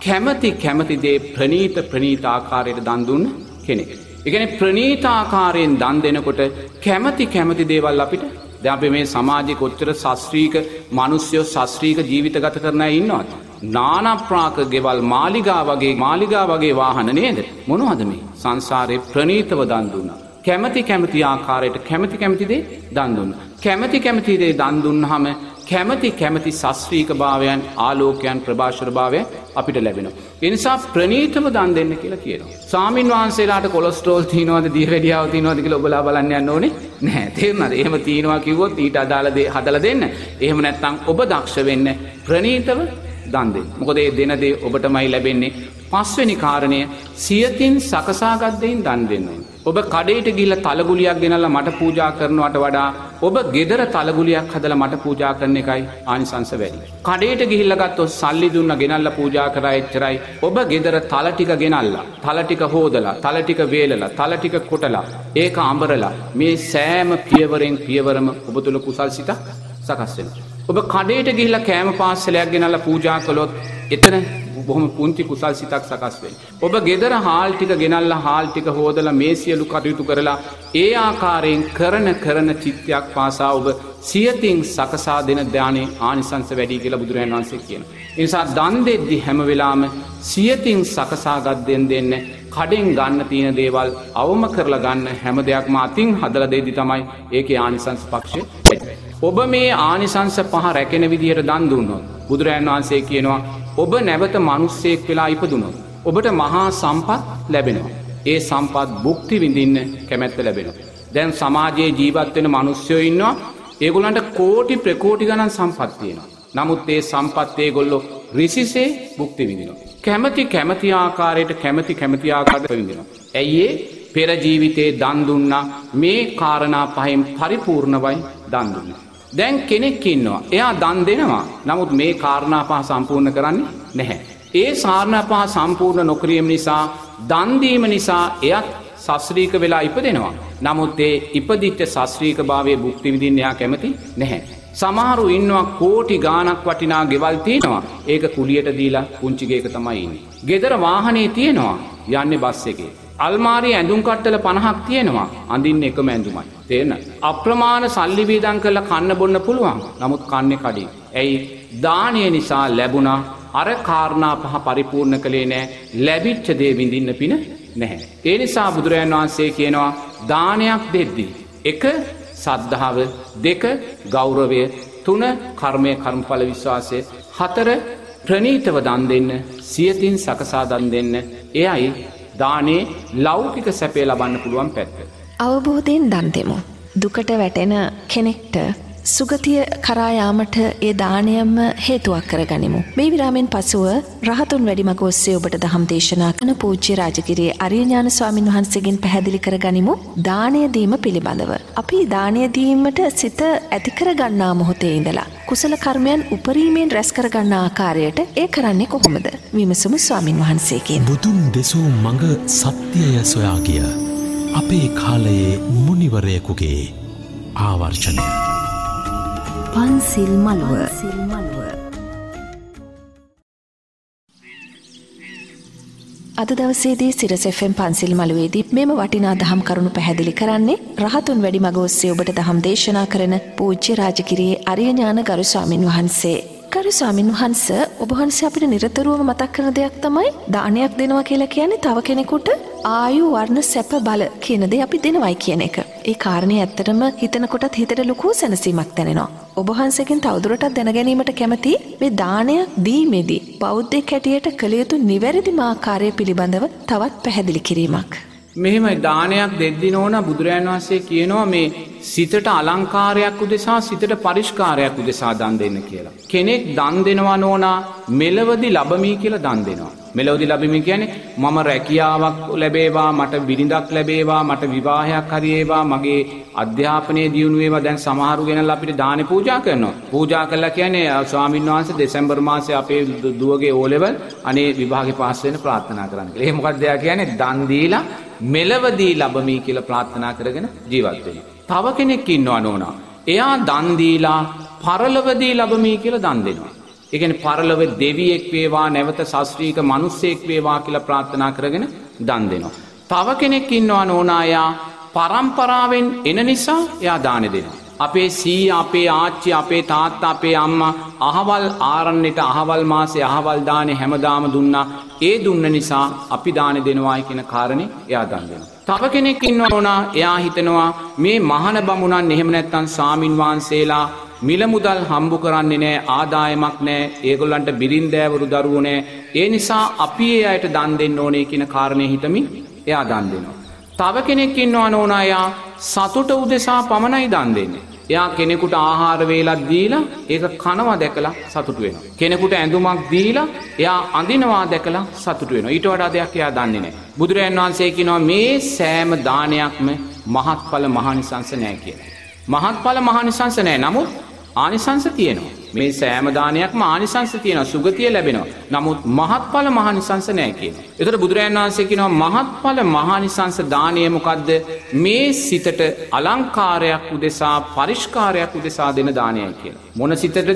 කැමැති දේ ප්‍රණීත ආකාරයට දන් දුන්න කෙනෙක්. ඒ කියන්නේ ප්‍රණීත ආකාරයෙන් දන් දෙනකොට කැමැති දේවල් අපිට දැන් අපි මේ සමාජයේ කොච්චර ශාස්ත්‍රීය මිනිස්සු ශාස්ත්‍රීය ජීවිත ගත කරන අය ඉන්නවද? නානා ප්‍රාක ගෙවල් මාලිගා වගේ වාහන නේද? මොනවද මේ? සංසාරේ ප්‍රණීතව දන් දුන්නා. කැමැති ආකාරයට කැමැති දේ දන් දුන්නා. කැමැති දේ දන් දුන්නාම කැමැති ශාස්ත්‍රීය භාවයන් ආලෝකයන් ප්‍රභාෂර භාවයන් අපිට ලැබෙනවා. ඒ නිසා ප්‍රණීතව දන් දෙන්න කියලා කියනවා. ස්වාමින් වහන්සේලාට කොලෙස්ටරෝල් තියනවද දියවැඩියාව තියනවද කියලා ඔබලා බලන්න යන්න ඕනේ නැහැ. තේරුණාද? එහෙම තියනවා කිව්වොත් ඊට අදාළ දේ හදලා දෙන්න. එහෙම නැත්නම් ඔබ දක්ෂ වෙන්න ප්‍රණීතව දන් දෙන්න. මොකද මේ දෙන දේ ඔබටමයි ලැබෙන්නේ. පස්වෙනි කාරණය සියතින් සකසාගත් දෙයින් දන් දෙන්න ඕනේ. ඔබ කඩේට ගිහිල්ලා තලගුලියක් ගෙනල්ලා මට පූජා කරනවට වඩා ඔබ ගෙදර තලගුලියක් හදලා මට පූජා කරන එකයි ආනිසංස වැඩි. කඩේට ගිහිල්ලා ගත්තොත් සල්ලි දුන්නා ගෙනල්ලා පූජා කරා එච්චරයි. ඔබ ගෙදර තල ටික ගෙනල්ලා, තල ටික හොදලා, තල ටික වේලලා, තල ටික කොටලා, ඒක අඹරලා මේ සෑම පියවරෙන් පියවරම ඔබ තුල කුසල් සිතක් සකස් වෙනවා. ඔබ කඩේට ගිහිල්ලා කෑම පාර්සලයක් ගෙනල්ලා පූජා කළොත් එතන බොහොම පුංචි කුසල් සිතක් සකස් වෙයි. ඔබ ගෙදර හාල් ටික ගෙනල්ලා හාල් ටික හොදලා මේ සියලු කටයුතු කරලා ඒ ආකාරයෙන් කරන චිත්තයක් පාසා ඔබ සියතින් සකසා දෙන දානේ ආනිසංස වැඩි කියලා බුදුරජාණන් වහන්සේ කියනවා. ඒ නිසා දන් දෙද්දි හැම වෙලාවෙම සියතින් සකසාගත් දෙන්න කඩෙන් ගන්න තියෙන දේවල් අවම කරලා ගන්න හැම දෙයක්ම අතින් හදලා දෙද්දි තමයි ඒකේ ආනිසංස පක්ෂය වැඩි. ඔබ මේ ආනිසංස පහ රැකෙන විදිහට දන් දුන්නොත් බුදුරජාණන් වහන්සේ කියනවා ඔබ නැවත මිනිස්සෙක් වෙලා ඉපදුනොත් ඔබට මහා සම්පත් ලැබෙනවා. ඒ සම්පත් භුක්ති විඳින්න කැමැත්ත ලැබෙනවා. දැන් සමාජයේ ජීවත් වෙන මිනිස්සුයෝ ඉන්නවා. ඒගොල්ලන්ට කෝටි ප්‍රකෝටි ගණන් සම්පත් තියෙනවා. නමුත් ඒ සම්පත් ඒගොල්ලෝ රිසිසේ භුක්ති විඳිනවා. කැමැති ආකාරයට කැමැති ආකාරයට විඳිනවා. ඇයි පෙර ජීවිතේ දන් දුන්නා මේ කාරණා පහෙන් පරිපූර්ණවයි දන් දුන්නා. දැන් කෙනෙක් ඉන්නවා. එයා දන් දෙනවා. නමුත් මේ කාරණා පහ සම්පූර්ණ කරන්නේ නැහැ. ඒ කාරණා පහ සම්පූර්ණ නොකිරීම නිසා දන් දීම නිසා එයත් ශාස්ත්‍රීක වෙලා ඉපදෙනවා. නමුත් ඒ ඉපදිච්ච ශාස්ත්‍රීක භාවයේ භුක්ති විඳින්න එයා කැමති නැහැ. සමහරු ඉන්නවා කෝටි ගාණක් වටිනා ගෙවල් තියෙනවා. ඒක කුලියට දීලා පුංචි ගේක තමයි ඉන්නේ. ගෙදර වාහනේ තියෙනවා. යන්නේ බස් එකේ. අල්මාරියේ ඇඳුම් කට්ටල 50ක් තියෙනවා. අඳින්න එකම ඇඳුමයි. තේරෙනවද? අප්‍රමාණ සල්ලි වේදම් කරලා කන්න බොන්න පුළුවන්. නමුත් කන්නේ කඩේ. ඇයි? දානය නිසා ලැබුණා. අර කාරණා පහ පරිපූර්ණ කළේ නැහැ. ලැබිච්ච දේ විඳින්න පින නැහැ. ඒ නිසා බුදුරජාණන් වහන්සේ කියනවා දානයක් දෙද්දී 1 සද්ධාව, 2 ගෞරවය, 3 කර්මය කර්මඵල විශ්වාසය, 4 ප්‍රණීතව දන් දෙන්න, සියතින් සකසා දන් දෙන්න. එයයි දානේ ලෞකික සැපේ ලබන්න පුළුවන් පැත්ත. අවබෝධයෙන් දන් දෙමු. දුකට වැටෙන කෙනෙක්ට සුගතිය කරා යාමට ඒ දානයම හේතුවක් කරගනිමු. මේ විරාමෙන් පසුව රහතුන් වැඩිමග ඔස්සේ ඔබට දහම් දේශනා කරන පූජ්‍ය රාජගිරියේ අරියඥාන ස්වාමින් වහන්සේගෙන් පැහැදිලි කරගනිමු දානය දීම පිළිබඳව. අපි දානය දීමට සිත ඇති කරගන්නා මොහොතේ ඉඳලා කුසල කර්මයන් උපරිමයෙන් රැස් කරගන්නා ආකාරයට ඒ කරන්නේ කොහොමද? විමසමු ස්වාමින් වහන්සේගෙන්. බුදුන් දෙසූ මඟ සත්‍යය සොයා ගිය අපේ කාලයේ මුනිවරයෙකුගේ ආවර්ජනය. පන්සිල් මළුව. අද දවසේදී සිරස FM පන්සිල් මළුවේදී මෙම වටිනා දහම් කරුණු පැහැදිලි කරන්නේ රහතුන් වැඩිමග ඔස්සේ ඔබට දහම් දේශනා කරන පූජ්‍ය රාජගිරියේ අරියඥාන ගරු ස්වාමින් වහන්සේ. ගරු ස්වාමින් වහන්සේ ඔබ වහන්සේ අපිට නිරතුරුවම මතක් කරන දෙයක් තමයි දානයක් දෙනවා කියලා කියන්නේ තව කෙනෙකුට ආයු වර්ණ සැප බල කියන දේ අපි දෙනවයි කියන එක. ඒ කාරණේ ඇත්තටම හිතනකොටත් හිතට ලොකු සැනසීමක් දැනෙනවා. ඔබ වහන්සේගෙන් තවදුරටත් දැන ගැනීමට කැමති මේ දානයක් දීමේදී බෞද්ධයෙක් හැටියට කළ යුතු නිවැරදිම ආකාරය පිළිබඳව තවත් පැහැදිලි කිරීමක්. මෙහෙමයි දානයක් දෙද්දී නෝන බුදුරජාණන් වහන්සේ කියනවා මේ සිතට අලංකාරයක් උදෙසා සිතට පරිස්කාරයක් උදෙසා දන් දෙන්න කියලා. කෙනෙක් දන් දෙනවා නෝනා මෙලවදී ලැබමි කියලා දන් දෙනවා. මෙලවදී ලැබෙමි කියන්නේ මම රැකියාවක් ලැබේවා, මට බිරිඳක් ලැබේවා, මට විවාහයක් හරි වේවා, මගේ අධ්‍යාපනයේ දියුණු වේවා. දැන් සමහරු ගෙනල්ලා අපිට දානේ පූජා කරනවා. පූජා කළා කියන්නේ ස්වාමීන් වහන්සේ දෙසැම්බර් මාසේ අපේ දුවගේ O level අනේ විභාගේ පාස් වෙන්න ප්‍රාර්ථනා කරන්න කියලා. ඒ මොකක්ද එයා කියන්නේ? දන් දීලා මෙලවදී ලැබමි කියලා ප්‍රාර්ථනා කරගෙන ජීවත් වෙනවා. තව කෙනෙක් ඉන්නවා නෝනා. එයා දන් දීලා පරලොවදී ලැබමි කියලා දන් දෙනවා. ඒ කියන්නේ පරලොව දෙවියෙක් වේවා, නැවත ශාස්ත්‍රීක මිනිසෙක් වේවා කියලා ප්‍රාර්ථනා කරගෙන දන් දෙනවා. තව කෙනෙක් ඉන්නවා නෝනා. එයා පරම්පරාවෙන් එන නිසා එයා දාන දෙනවා. අපේ සීයා, අපේ ආච්චි, අපේ තාත්තා, අපේ අම්මා අහවල් ආරණ්‍යට අහවල් මාසේ අහවල් දානේ හැමදාම දුන්නා. ඒ දුන්න නිසා අපි දාන දෙනවායි කියන කාරණේ එයා දන් දෙනවා. තව කෙනෙක් ඉන්නවා. එයා හිතනවා මේ මහාන බමුණන් එහෙම නැත්නම් සාමින් වහන්සේලා මිල මුදල් හම්බු කරන්නේ නැහැ, ආදායමක් නැහැ, ඒගොල්ලන්ට බිරින්දෑවරු දරුවෝ නැහැ. ඒ නිසා අපි ඒ අයට දන් දෙන්න ඕනේ කියන කාරණේ හිතමින් එයා දන් දෙනවා. තව කෙනෙක් ඉන්නවා නෝනා. එයා සතුට උදෙසා පමණයි දන් දෙන්නේ. එයා කෙනෙකුට ආහාර වේලක් දීලා ඒක කනවා දැකලා සතුටු වෙනවා. කෙනෙකුට ඇඳුමක් දීලා එයා අඳිනවා දැකලා සතුටු වෙනවා. ඊට වඩා දෙයක් එයා දන්නේ නැහැ. බුදුරජාණන් වහන්සේ කියනවා මේ සෑම දානයක්ම මහත්ඵල මහානිසංස නැහැ කියලා. මහත්ඵල මහානිසංස නැහැ. නමුත් ආනිසංස තියෙනවා. මේ සෑම දානයක්ම ආනිසංස තියෙනවා. සුගතිය ලැබෙනවා. නමුත් මහත්ඵල මහානිසංස නැහැ කියනවා. ඒතර බුදුරජාණන් වහන්සේ කියනවා මහත්ඵල මහානිසංස දානය මොකද්ද? මේ සිතට අලංකාරයක් උදෙසා පරිස්කාරයක් උදෙසා දෙන දානයයි කියලා. මොන සිතටද?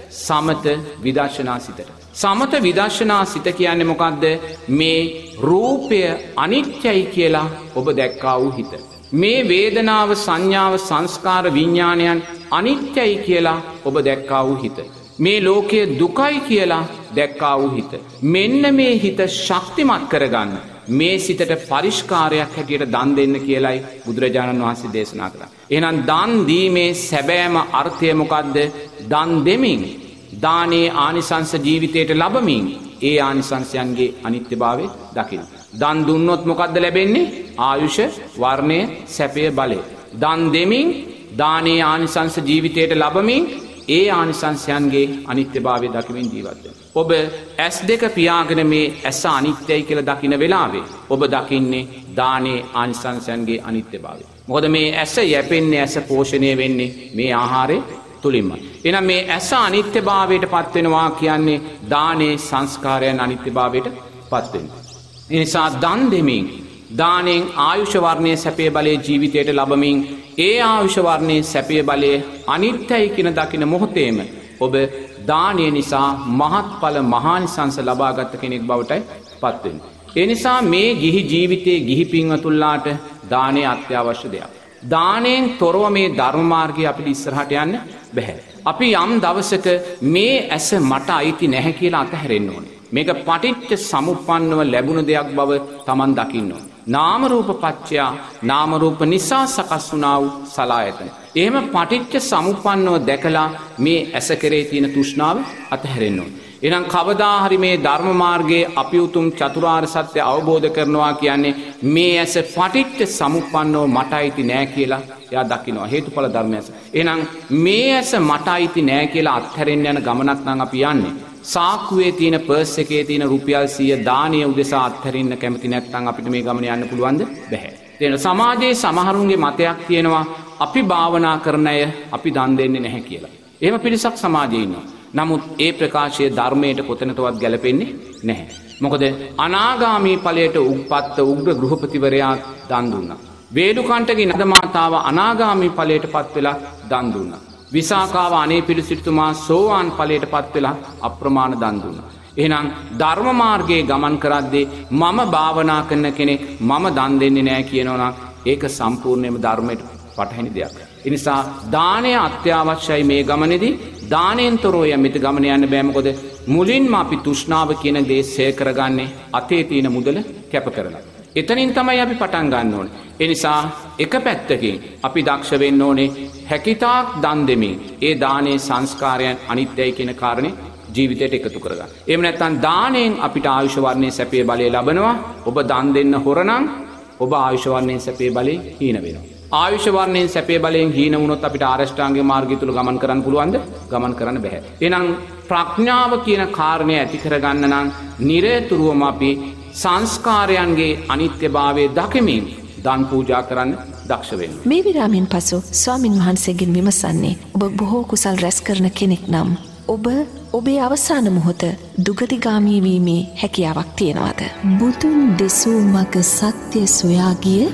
සමත විදර්ශනා සිතට. සමත විදර්ශනා සිත කියන්නේ මොකද්ද? මේ රූපය අනිත්‍යයි කියලා ඔබ දැක්කා වූ හිත. මේ වේදනාව සංඥාව සංස්කාර විඥානයන් අනිත්‍යයි කියලා ඔබ දැක්කා වූ හිත. මේ ලෝකයේ දුකයි කියලා දැක්කා වූ හිත. මෙන්න මේ හිත ශක්තිමත් කරගන්න මේ සිතට පරිස්කාරයක් හැටියට දන් දෙන්න කියලයි බුදුරජාණන් වහන්සේ දේශනා කළා. එහෙනම් දන් දීමේ සැබෑම අර්ථය මොකද්ද? දන් දෙමින් දානේ ආනිසංස ජීවිතයට ලැබමින් ඒ ආනිසංසයන්ගේ අනිත්‍යභාවය දකින්න. දන් දුන්නොත් මොකද්ද ලැබෙන්නේ? ආයුෂ, වර්ණය, සැපය, බලය. දන් දෙමින් දානේ ආනිසංස ජීවිතයට ලැබමින් ඒ ආනිසංසයන්ගේ අනිත්‍යභාවය දකිමින් ජීවත් වෙනවා. ඔබ S2 පියාගෙන මේ ඇස අනිත්‍යයි කියලා දකින වෙලාවේ ඔබ දකින්නේ දානේ ආනිසංසයන්ගේ අනිත්‍යභාවය. මොකද මේ ඇස යැපෙන්නේ, ඇස පෝෂණය වෙන්නේ මේ ආහාරේ තුලින්මයි. එහෙනම් මේ ඇස අනිත්‍යභාවයට පත් වෙනවා කියන්නේ දානේ සංස්කාරයන් අනිත්‍යභාවයට පත් වෙනවා. ඒ නිසා දන් දෙමින් දානෙන් ආයුෂ වර්ණයේ සැපේ බලයේ ජීවිතයට ලැබමින් ඒ ආයුෂ වර්ණයේ සැපේ බලයේ අනිත්‍යයි කියන දකින මොහොතේම ඔබ දානය නිසා මහත්ඵල මහානිසංස ලබාගත් කෙනෙක් බවටයි පත් වෙන්නේ. ඒ නිසා මේ ගිහි ජීවිතයේ ගිහි පින්වතුන්ලාට දානය අත්‍යවශ්‍ය දෙයක්. දාණයෙන් තොරව මේ ධර්ම මාර්ගයේ අපිට ඉස්සරහට යන්න බෑ. අපි යම් දවසක මේ ඇස මට අයිති නැහැ කියලා අතහැරෙන්න ඕනේ. මේක පටිච්ච සමුප්පන්නව ලැබුණු දෙයක් බව Taman දකින්න ඕනේ. නාම රූප පත්‍යා නාම රූප නිසා සකස් වුණා වූ සලආයතන. එහෙම පටිච්ච සමුප්පන්නව දැකලා මේ ඇස කෙරේ තියෙන තෘෂ්ණාව අතහැරෙන්න ඕනේ. එහෙනම් කවදා හරි මේ ධර්ම මාර්ගයේ අපි උතුම් චතුරාර්ය සත්‍ය අවබෝධ කරනවා කියන්නේ මේ ඇස පටිච්ච සමුප්පන්නව මට අයිති නෑ කියලා එයා දකිනවා. හේතුඵල ධර්මයස. එහෙනම් මේ ඇස මට අයිති නෑ කියලා අත්හැරෙන්න යන ගමනක් නම් අපි යන්නේ. සාක්කුවේ තියෙන පර්ස් එකේ තියෙන රුපියල් 100 දානිය උදෙසා අත්හැරින්න කැමති නැත්නම් අපිට මේ ගමන යන්න පුළුවන්ද? බැහැ. ඒ සමාජයේ සමහරුන්ගේ මතයක් තියෙනවා අපි භාවනා කරන අය අපි දන් දෙන්නේ නැහැ කියලා. එහෙම පිරිසක් සමාජයේ ඉන්නවා. නමුත් ඒ ප්‍රකාශය ධර්මයට කොතනටවත් ගැලපෙන්නේ නැහැ. මොකද අනාගාමී ඵලයට උප්පත්ත උග්‍ර ගෘහපතිවරයා දන් දුන්නා. වේලුකණ්ඨගේ නද මාතාව අනාගාමී ඵලයට පත් වෙලා දන් දුන්නා. විසාකාව අනේ පිළිසිටුමා සෝවාන් ඵලයට පත් වෙලා අප්‍රමාණ දන් දුන්නා. එහෙනම් ධර්ම මාර්ගයේ ගමන් කරද්දී මම භාවනා කරන කෙනෙක් මම දන් දෙන්නේ නැහැ කියනවා නම් ඒක සම්පූර්ණයෙන්ම ධර්මයට පටහැනි දෙයක්. ඒ නිසා දානය අත්‍යවශ්‍යයි මේ ගමනේදී. දානෙන් තොරව යමිට ගමන යන්න බෑ. මොකද මුලින්ම අපි තෘෂ්ණාව කියන දේ ඡය කරගන්නේ අතේ තියෙන මුදල කැප කරලා. එතනින් තමයි අපි පටන් ගන්න ඕනේ. ඒ නිසා එක පැත්තකින් අපි දක්ෂ වෙන්න ඕනේ හැකිතාක් දන් දෙමින් ඒ දානයේ සංස්කාරයන් අනිත්‍යයි කියන කාරණේ ජීවිතයට එකතු කරගන්න. එහෙම නැත්නම් දාණයෙන් අපිට ආයුෂ වර්ණයේ සැපේ බලය ලැබෙනවා. ඔබ දන් දෙන්න හොරනම් ඔබ ආයුෂ වර්ණයේ සැපේ බලේ හීන වෙනවා. ආයුෂ වර්ණයෙන් සැපේ බලයෙන් හීන වුණොත් අපිට ආරෂ්ඨාංගික මාර්ගය තුල ගමන් කරන්න පුළුවන්ද? ගමන් කරන්න බෑ. එහෙනම් ප්‍රඥාව කියන කාරණය ඇති කරගන්න නම් නිරතුරුවම අපි සංස්කාරයන්ගේ අනිත්‍යභාවය දකිමින් දන් පූජා කරන්න දක්ෂ වෙන්න. මේ විරාමයෙන් පසු ස්වාමින් වහන්සේගෙන් විමසන්නේ ඔබ බොහෝ කුසල් රැස් කරන කෙනෙක් නම් ඔබ ඔබේ අවසාන මොහොත දුගතිගාමී වීමේ හැකියාවක් තියනවාද? බුදුන් දෙසූ මග සත්‍ය සොයා ගිය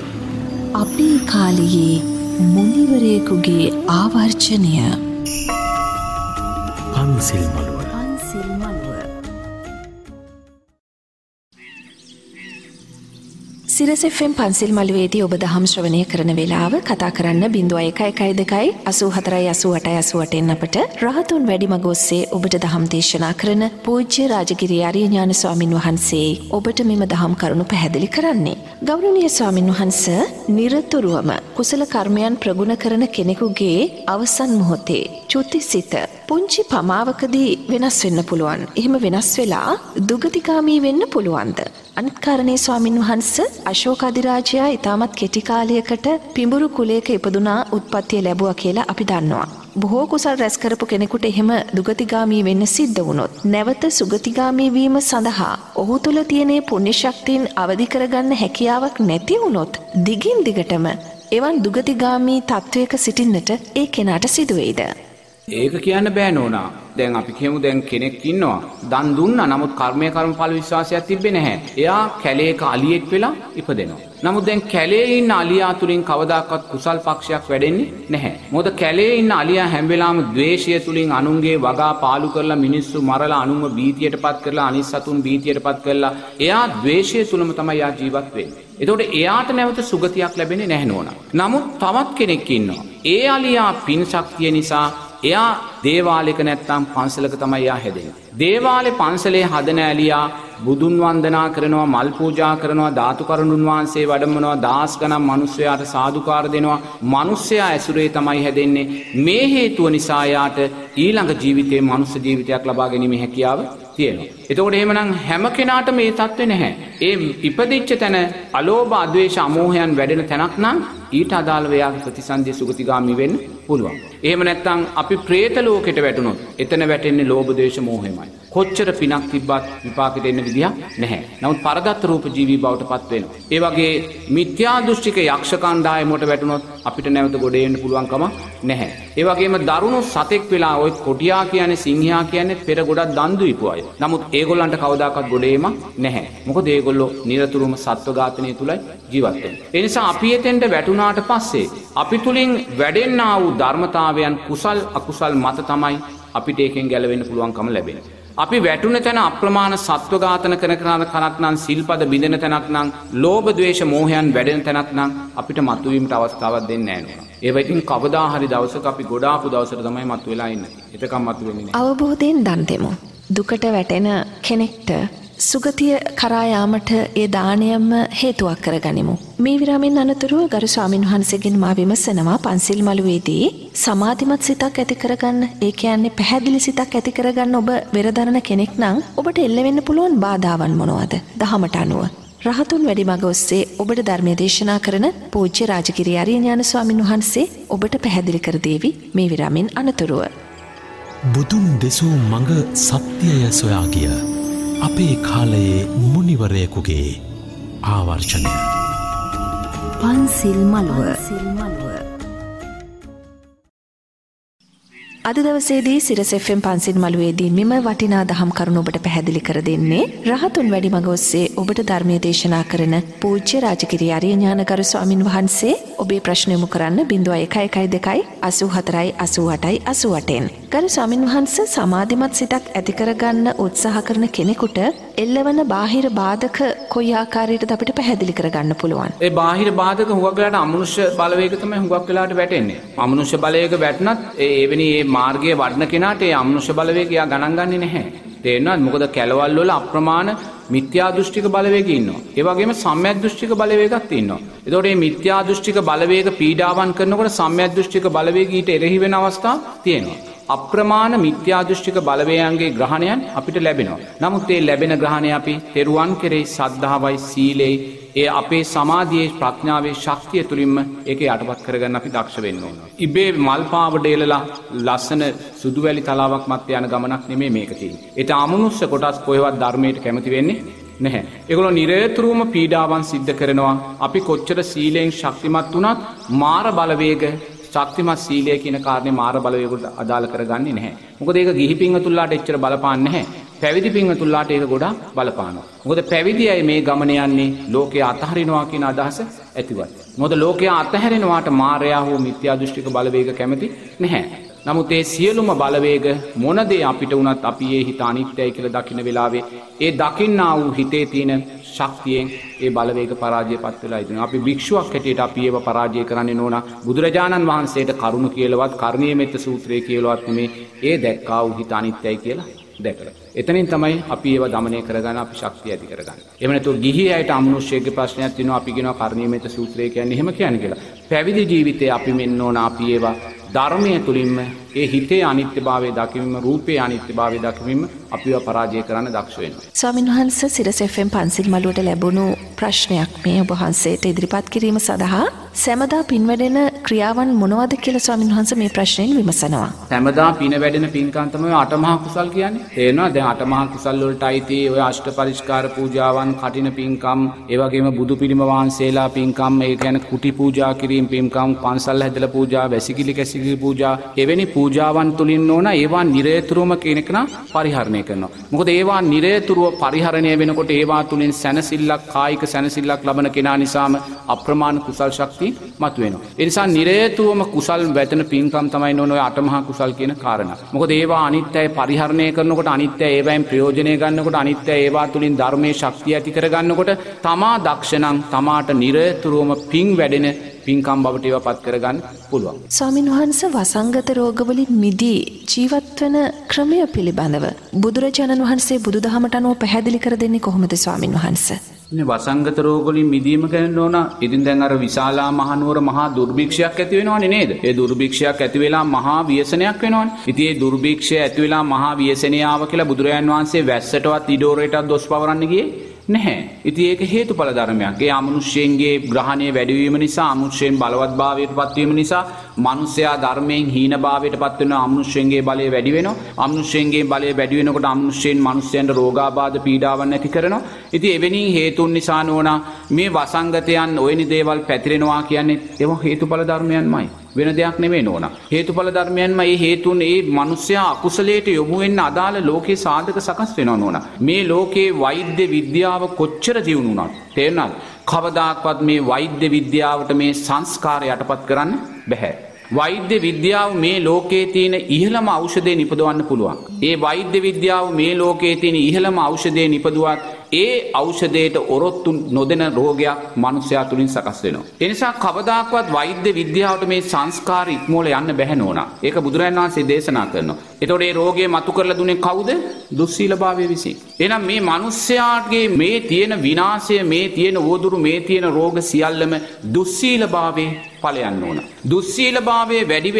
අපේ කාලයේ මුනිවරයෙකුගේ ආවර්ජනය. පන්සිල් මළුව. සිරස FM පන්සිල් මළුවේදී ඔබ දහම් ශ්‍රවණය කරන වේලාව කතා කරන්න 0112 අපට රහතුන් වැඩිමග ඔස්සේ ඔබට දහම් දේශනා කරන පූජ්‍ය රාජගිරිය ආර්ය ඥාන ස්වාමින් වහන්සේ ඔබට මෙම දහම් කරුණු පැහැදිලි කරන්නේ. ගෞරවනීය ස්වාමින් වහන්සේ නිරතුරුවම කුසල කර්මයන් ප්‍රගුණ කරන කෙනෙකුගේ අවසන් මොහොතේ චුතිසිත පුංචි පමාවකදී වෙනස් වෙන්න පුළුවන්. එහෙම වෙනස් වෙලා දුගතිගාමී වෙන්න පුළුවන්ද? අනිත් කාරණේ ස්වාමින් වහන්සේ අශෝක අධිරාජයා ඉතාමත් කෙටි කාලයකට පිඹුරු කුලයක ඉපදුනා උත්පත්තිය ලැබුවා කියලා අපි දන්නවා. බොහෝ කුසල් රැස් කරපු කෙනෙකුට එහෙම දුගතිගාමී වෙන්න සිද්ධ වුණොත් නැවත සුගතිගාමී වීම සඳහා ඔහු තුල තියෙන පුණ්‍ය ශක්තියින් අවදි කරගන්න හැකියාවක් නැති වුණොත් දිගින් දිගටම එවන් දුගතිගාමී තත්වයක සිටින්නට ඒ කෙනාට සිදු වෙයිද? ඒක කියන්න බෑ නෝනා. දැන් අපි කියමු දැන් කෙනෙක් ඉන්නවා. දන් දුන්නා නමුත් කර්මඵල විශ්වාසයක් තිබ්බේ නැහැ. එයා කැලේක අලියෙක් වෙලා ඉපදෙනවා. නමුත් දැන් කැලේ ඉන්න අලියා තුලින් කවදාකවත් කුසල් පක්ෂයක් වැඩෙන්නේ නැහැ. මොකද කැලේ ඉන්න අලියා හැම වෙලාවෙම ද්වේෂය තුලින් අනුන්ගේ වගා පාලු කරලා මිනිස්සු මරලා අනුන්ව බීතියටපත් කරලා අනිත් සතුන් බීතියටපත් කරලා එයා ද්වේෂය තුලම තමයි යා ජීවත් වෙන්නේ. එතකොට එයාට නැවත සුගතියක් ලැබෙන්නේ නැහැ නෝනා. නමුත් තවත් කෙනෙක් ඉන්නවා. ඒ අලියා පින් ශක්තිය නිසා එයා දේවාලයක නැත්තම් පන්සලක තමයි එයා හැදෙන්නේ. දේවාලේ පන්සලේ හදන ඇලියා බුදුන් වන්දනා කරනවා, මල් පූජා කරනවා, ධාතු කරුණුන් වහන්සේ වඩමනවා, දාස් ගණන් මිනිස්සයාට සාදුකාර දෙනවා. මිනිස්සයා ඇසුරේ තමයි හැදෙන්නේ. මේ හේතුව නිසා යාට ඊළඟ ජීවිතේ මනුස්ස ජීවිතයක් ලබා ගැනීමේ හැකියාව තියෙනවා. එතකොට එහෙමනම් හැම කෙනාටම මේ தත්ත්වෙ නැහැ. ඒ ඉපදිච්ච තැන අලෝභ, අද්වේෂ, අමෝහයන් වැඩෙන තැනක් නම් ඊට අදාළව යාගේ ප්‍රතිසන්දිය සුගතිගාමි වෙන්න පුළුවන්. එහෙම නැත්නම් අපි പ്രേත ලෝකෙට වැටුණොත් එතන වැටෙන්නේ ලෝභ, ද්වේෂ, මෝහයමයි. කොච්චර පිනක් තිබ්බත් විපාකෙ දෙන්න විදියක් නැහැ. නමුත් පරදත්ත රූප ජීවී බවට පත් වෙනවා. ඒ වගේ මිත්‍යා දෘෂ්ටික යක්ෂ කණ්ඩායමකට වැටුණොත් අපිට නැවත ගොඩ එන්න පුළුවන්කම නැහැ. ඒ වගේම දරුණු සතෙක් වෙලා ওই කොටියා කියන්නේ සිංහයා කියන්නේ පෙර ගොඩක් දන් දීපු අය. නමුත් ඒගොල්ලන්ට කවදාකවත් ගොඩ එීමක් නැහැ. මොකද ඒගොල්ලෝ නිරතුරුවම සත්ව ඝාතනය තුලයි ජීවත් වෙන්නේ. ඒ නිසා අපි එතෙන්ට වැටුණාට පස්සේ අපි තුලින් වැඩෙන්නා වූ ධර්මතාවයන් කුසල් අකුසල් මත තමයි අපිට ඒකෙන් ගැලවෙන්න පුළුවන්කම ලැබෙන්නේ. අපි වැටුන තැන අප්‍රමාණ සත්ව ඝාතන කරන තැනක් නම්, සිල්පද බිඳෙන තැනක් නම්, ලෝභ ද්වේෂ මෝහයන් වැඩෙන තැනක් නම් අපිට මතුවීමට අවස්ථාවක් දෙන්නේ නැහැ නෝනා. ඒ වයින් කවදා හරි දවසක අපි ගොඩාපු දවසට තමයි මතුවලා ඉන්නේ. එතකම් මතුවෙන්නේ නැහැ. අවබෝධයෙන් දන් දෙමු. දුකට වැටෙන කෙනෙක්ට සුගතිය කරා යාමට ඒ දානයම හේතුවක් කරගනිමු. මේ විරාමෙන් අනතුරුව ගරු ස්වාමින් වහන්සේගෙන් මා විමසනවා පන්සිල් මළුවේදී සමාධිමත් සිතක් ඇති කරගන්න, ඒ කියන්නේ පැහැදිලි සිතක් ඇති කරගන්න ඔබ වෙරදරන කෙනෙක් නම් ඔබට එල්ල වෙන්න පුළුවන් බාධාවන් මොනවද? දහමට අනුව රහතුන් වැඩිමග ඔස්සේ ඔබට ධර්මයේ දේශනා කරන පූජ්‍ය රාජගිරි ආර්ය ඥාන ස්වාමින් වහන්සේ ඔබට පැහැදිලි කර දේවි මේ විරාමෙන් අනතුරුව. බුදුන් දෙසූ මඟ සත්‍යය සොයා ගිය අපේ කාලයේ මුනිවරයෙකුගේ ආවර්ෂණය. පන්සිල් මළුව. අද දවසේදී සිරස FM පන්සිල් මළුවේදී මෙම වටිනා දහම් කරුණු ඔබට පැහැදිලි කර දෙන්නේ රහතුන් වැඩිමග ඔස්සේ ඔබට ධර්මයේ දේශනා කරන පූජ්‍ය රාජගිරි ආර්ය ඥානගරු ස්වාමින් වහන්සේ. ඔබේ ප්‍රශ්න යොමු කරන්න 0112 84 88 88න්. ගරු ස්වාමින් වහන්සේ සමාධිමත් සිතක් ඇති කරගන්න උත්සාහ කරන කෙනෙකුට එල්ලවන බාහිර බාධක කොයි ආකාරයකටද අපිට පැහැදිලි කරගන්න පුළුවන්? ඒ බාහිර බාධක හුඟක් වෙලාට අමනුෂ්‍ය බලවේග තමයි හුඟක් වෙලාට වැටෙන්නේ. අමනුෂ්‍ය බලවේග වැටුණත් එවැනි මේ මාර්ගයේ වඩන කෙනාට ඒ අමනුෂ්‍ය බලවේගය ගණන් ගන්නෙ නැහැ. තේරෙනවද? මොකද කැලවල් වල අප්‍රමාණ මිත්‍යා දෘෂ්ටික බලවේග ඉන්නවා. ඒ වගේම සම්‍යක් දෘෂ්ටික බලවේගත් ඉන්නවා. ඒතකොට මේ මිත්‍යා දෘෂ්ටික බලවේග පීඩාවන් කරනකොට සම්‍යක් දෘෂ්ටික බලවේග ඊට එරෙහි වෙන අවස්ථා තියෙනවා. අප්‍රමාණ මිත්‍යා දෘෂ්ටික බලවේගයන්ගේ ග්‍රහණයන් අපිට ලැබෙනවා. නමුත් මේ ලැබෙන ග්‍රහණය අපි තෙරුවන් කෙරෙහි සද්ධාවයි, සීලෙයි, ඒ අපේ සමාධියේ ප්‍රඥාවේ ශක්තිය තුලින්ම ඒක යටපත් කරගන්න අපි දක්ෂ වෙන්න ඕන. ඉබේ මල් පාවඩ එලලා ලස්සන සුදු වැලි තලාවක් මත යන ගමනක් නෙමෙයි මේක තියෙන්නේ. ඒත අමනුෂ්‍ය කොටස් කොහෙවත් ධර්මයට කැමති වෙන්නේ නැහැ. ඒගොල්ලෝ නිරතුරුවම පීඩාවන් සිද්ධ කරනවා. අපි කොච්චර සීලෙන් ශක්තිමත් වුණත් මාර බලවේග ශක්තිමත් සීලය කියන කාරණේ මාර බලවේගයට අදාළ කරගන්නේ නැහැ. මොකද ඒක ගිහි පින්වතුන්ලාට එච්චර බලපාන්නේ නැහැ. පැවිදි පින්වතුන්ලාට ඒක ගොඩාක් බලපානවා. මොකද පැවිදි අය මේ ගමන යන්නේ ලෝකයේ අතහරිනවා කියන අදහස ඇතිවත්. මොකද ලෝකයේ අතහැරෙනවාට මායя හෝ මිත්‍යා දෘෂ්ටික බලවේග කැමති නැහැ. නමුත් ඒ සියලුම බලවේග මොන දේ අපිට වුණත් අපි ඒ හිත අනිත්‍යයි කියලා දකින්න වෙලාවේ ඒ දකින්නා වූ හිතේ තියෙන ශක්තියෙන් ඒ බලවේග පරාජයපත් වෙලා ඉදිනවා. අපි භික්ෂුවක් හැටියට අපි ඒව පරාජය කරන්නේ නෝන බුදුරජාණන් වහන්සේට කරුණ කියලාවත් කර්ණීය මෙත්ත සූත්‍රය කියලාවත් නෙමේ ඒ දැක්කා වූ හිත අනිත්‍යයි කියලා දැකලා. එතනින් තමයි අපි ඒව দমনය කරගන්න අපි ශක්තිය ඇති කරගන්න. එහෙම නැතුව ගිහි අයට අමනුෂ්‍යයේ ප්‍රශ්නයක් තියෙනවා අපි කියනවා කර්ණීය මෙත්ත සූත්‍රය කියන්නේ එහෙම කියන්නේ කියලා. පැවිදි ජීවිතේ අපි මෙන්න ඕන අපි ඒව ධර්මය තුළින්ම ඒ හිතේ අනිත්‍යභාවය දකිමින්ම රූපේ අනිත්‍යභාවය දකිමින්ම අපිව පරාජය කරන්න දක්ෂ වෙනවා. ස්වාමීන් වහන්සේ සිරස FM පන්සිල් මළුවට ලැබුණු ප්‍රශ්නයක් මේ ඔබ වහන්සේට ඉදිරිපත් කිරීම සඳහා සැමදා පින් වැඩෙන ක්‍රියාවන් මොනවද කියලා ස්වාමීන් වහන්සේ මේ ප්‍රශ්නයෙන් විමසනවා. සැමදා පින වැඩෙන පින්කම් තමයි අටමහා කුසල් කියන්නේ. තේරෙනවද? දැන් අටමහා කුසල් වලට අයිති ඔය අෂ්ට පරිස්කාර පූජාවන්, කටින පින්කම්, ඒ වගේම බුදු පිළිම වහන්සේලා පින්කම්, ඒ කියන්නේ කුටි පූජා කිරීම පින්කම්, පන්සල් හැදලා පූජා, වැසිකිලි කැසිකිලි පූජා, එවැනි පූජාවන් තුලින් ඕන ඒවා නිරේතුරුවම කෙනෙක් නා පරිහරණය කරනවා. මොකද ඒවා නිරේතුරුව පරිහරණය වෙනකොට ඒවා තුලින් සැනසෙල්ලක්, කායික සැනසෙල්ලක් ලබන කෙනා නිසාම අප්‍රමාණ කුසල් ශක්තිය මතුවෙනවා. ඒ නිසා නිරේතුරුවම කුසල් වැටෙන පින්කම් තමයි නෝන ඔය අටමහා කුසල් කියන කාරණා. මොකද ඒවා අනිත්‍යය පරිහරණය කරනකොට, අනිත්‍යය ඒවායින් ප්‍රයෝජනය ගන්නකොට, අනිත්‍යය ඒවා තුලින් ධර්මයේ ශක්තිය ඇති කර ගන්නකොට තමා දක්ෂණං තමාට නිරේතුරුවම පින් වැඩෙන පින්කම් බවට ඒවා පත් කරගන්න පුළුවන්. ස්වාමීන් වහන්සේ වසංගත රෝගවලින් මිදී ජීවත් වන ක්‍රමය පිළිබඳව බුදුරජාණන් වහන්සේ බුදුදහමට අනුව පැහැදිලි කර දෙන්නේ කොහොමද ස්වාමීන් වහන්සේ? මේ වසංගත රෝගවලින් මිදීම ගැන නෝන ඉතින් දැන් අර විශාලා මහනුවර මහා දුර්භික්ෂයක් ඇති වෙනවනේ නේද? ඒ දුර්භික්ෂයක් ඇති වෙලා මහා ව්‍යසනයක් වෙනවනේ. ඉතින් ඒ දුර්භික්ෂය ඇති වෙලා මහා ව්‍යසනය ආව කියලා බුදුරජාන් වහන්සේ වැස්සටවත් ඉඩෝරයටවත් දොස් පවරන්න ගියේ නැහැ. ඉතින් ඒක හේතුඵල ධර්මයක්. ඒ අමනුෂ්‍යයන්ගේ ග්‍රහණය වැඩිවීම නිසා, අමනුෂ්‍යයන් බලවත්භාවයට පත්වීම නිසා මනුෂ්‍යයා ධර්මයෙන් හීනභාවයට පත් වෙනවා. අමනුෂ්‍යයන්ගේ බලය වැඩි වෙනවා. අමනුෂ්‍යයන්ගේ බලය වැඩි වෙනකොට අමනුෂ්‍යයන් මනුෂ්‍යයන්ට රෝගාබාධ පීඩාවන් ඇති කරනවා. ඉතින් එවැනි හේතුන් නිසා නෝනා මේ වසංගතයන් ඔයනි දේවල් පැතිරෙනවා කියන්නේ ඒවා හේතුඵල ධර්මයන්මයි. වෙන දෙයක් නෙමෙයි නෝනා. හේතුඵල ධර්මයන්ම මේ හේතුන් ඒ මනුෂ්‍යයා අකුසලයට යොමු වෙන්න අදාළ ලෝකේ සාධක සකස් වෙනවා නෝනා. මේ ලෝකේ වෛද්‍ය විද්‍යාව කොච්චර දියුණු වුණත් තේරෙනවද? කවදාක්වත් මේ වෛද්‍ය විද්‍යාවට මේ සංස්කාරය යටපත් කරන්න බෑ. වෛද්‍ය විද්‍යාව මේ ලෝකයේ තියෙන ඉහළම ඖෂධය නිපදවන්න පුළුවන්. ඒ වෛද්‍ය විද්‍යාව මේ ලෝකයේ තියෙන ඉහළම ඖෂධය නිපදුවත් ඒ ඖෂධයට ඔරොත්තු නොදෙන රෝගයක් මනුස්සයා තුලින් සකස් වෙනවා. ඒ නිසා කවදාක්වත් වෛද්‍ය විද්‍යාවට මේ සංස්කාර ඉක්මෝල යන්න බැහැ නෝනා. ඒක බුදුරජාණන් වහන්සේ දේශනා කරනවා. එතකොට මේ රෝගය මතු කරලා දුන්නේ කවුද? දුස්සීලභාවය විසින්. එහෙනම් මේ මනුස්සයාගේ මේ තියෙන විනාශය, මේ තියෙන උවදුරු, මේ තියෙන රෝග සියල්ලම දුස්සීලභාවයේ ඵලයන් නෝනා. දුස්සීලභාවයේ වැඩි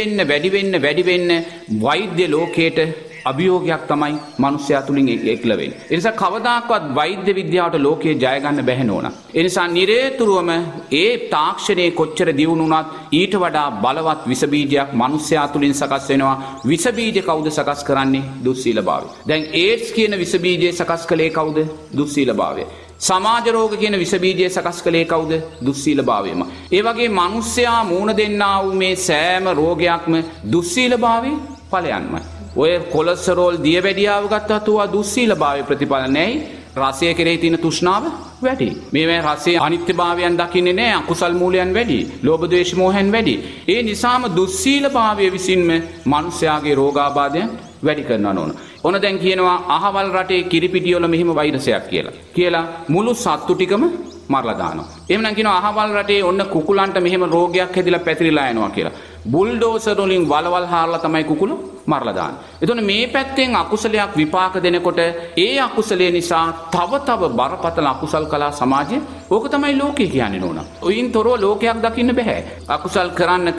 වෙන්න වෛද්‍ය ලෝකයට අභියෝගයක් තමයි මනුස්සයා තුලින් එක්ල වෙන්නේ. ඒ නිසා කවදාකවත් වෛද්‍ය විද්‍යාවට ලෝකයේ ජය ගන්න බැහැ නෝනා. ඒ නිසා නිරේතුරුවම ඒ තාක්ෂණයේ කොච්චර දියුණු වුණත් ඊට වඩා බලවත් විස බීජයක් මනුස්සයා තුලින් සකස් වෙනවා. විස බීජ කවුද සකස් කරන්නේ? දුස්සීලභාවය. දැන් ඒඩ්ස් කියන විස බීජය සකස් කළේ කවුද? දුස්සීලභාවය. සමාජ රෝග කියන විස බීජය සකස් කළේ කවුද? දුස්සීලභාවයම. ඒ වගේ මනුස්සයා මූණ දෙන්නා වූ මේ සෑම රෝගයක්ම දුස්සීලභාවයේ ඵලයන්මයි. ඔය කොලෙස්ටරෝල් දියවැඩියාව ගත්තත් උවා දුස්සීලභාවයේ ප්‍රතිඵල නැයි. රසය කෙරෙහි තියෙන තෘෂ්ණාව වැඩි. මේ රසයේ අනිත්‍යභාවයන් දකින්නේ නැහැ. අකුසල් මූලයන් වැඩි. ලෝභ ද්වේෂ මෝහයන් වැඩි. ඒ නිසාම දුස්සීලභාවය විසින්ම මනුස්සයාගේ රෝගාබාධයන් වැඩි කරනවා නෝන. ඔන්න දැන් කියනවා අහවල් රටේ කිරිපිටි වල මෙහිම වෛරසයක් කියලා මුළු සත්තු ටිකම මරලා දානවා. එහෙමනම් කියනවා අහවල් රටේ ඔන්න කුකුලන්ට මෙහෙම රෝගයක් හැදිලා පැතිරිලා යනවා කියලා. බුල්ඩෝසර් වලින් වලවල් හාරලා තමයි කුකුළු මරලා දාන්නේ. එතකොට මේ පැත්තෙන් අකුසලයක් විපාක දෙනකොට ඒ අකුසලයේ නිසා තව බරපතල අකුසල් කළා සමාජයේ. ඕක තමයි ලෝකය කියන්නේ නෝනා. ඔයින් තොරව ලෝකයක් දකින්න බෑ. අකුසල්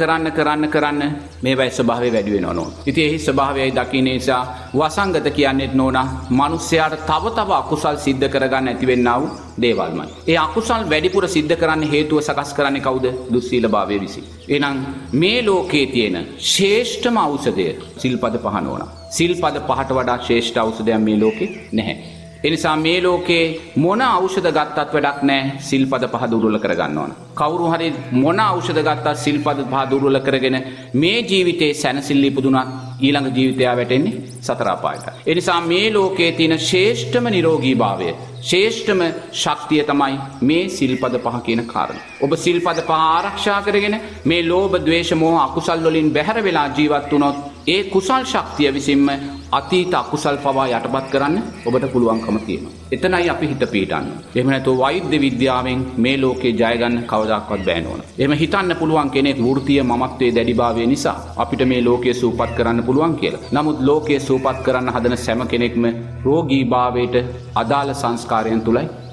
කරන්න මේවයි ස්වභාවය වැඩි වෙනවා නෝනා. ඉතින් එහි ස්වභාවයයි දකින්න නිසා වසංගත කියන්නේ නෝනා මිනිස්යාට තව අකුසල් සිද්ධ කරගන්න ඇති වෙන්නා වූ දේවල්මයි. ඒ අකුසල් වැඩිපුර සිද්ධ කරන්න හේතුව සකස් කරන්නේ කවුද? දුස්සීලභාවය විසින්. එහෙනම් මේ ලෝකයේ තියෙන ශ්‍රේෂ්ඨම ඖෂධය සිල්පද පහ නෝනා. සිල්පද පහට වඩා ශ්‍රේෂ්ඨ ඖෂධයක් මේ ලෝකේ නැහැ. ඒ නිසා මේ ලෝකේ මොන ඖෂධ ගත්තත් වැඩක් නැහැ සිල්පද පහ දුර්වල කරගන්න ඕන. කවුරු හරි මොන ඖෂධ ගත්තත් සිල්පද පහ දුර්වල කරගෙන මේ ජීවිතේ සැනසෙල්ල ඉපදුනත් ඊළඟ ජීවිතය වැටෙන්නේ සතර අපායට. ඒ නිසා මේ ලෝකයේ තියෙන ශ්‍රේෂ්ඨම නිරෝගීභාවය, ශ්‍රේෂ්ඨම ශක්තිය තමයි මේ සිල්පද පහ කියන කාරණා. ඔබ සිල්පද පහ ආරක්ෂා කරගෙන මේ ලෝභ, ද්වේෂ, මෝහ අකුසල් වලින් බැහැර වෙලා ජීවත් වුණොත් ඒ කුසල් ශක්තිය විසින්ම අතීත අකුසල් පවා යටපත් කරන්න ඔබට පුළුවන්කම තියෙනවා. එතනයි අපි හිත පීඩන්නේ. එහෙම නැත්නම් වෛද්‍ය විද්‍යාවෙන් මේ ලෝකේ ජය ගන්න කවදාකවත් බෑ නෝන. එහෙම හිතන්න පුළුවන් කෙනෙක් වෘත්තීය මමත්වයේ දැඩිභාවය නිසා අපිට මේ ලෝකයේ සූපත් කරන්න පුළුවන් කියලා. නමුත් ලෝකයේ සූපත් කරන්න හදන සෑම කෙනෙක්ම රෝගීභාවයට අදාළ සංස්කාරයන් තුලයි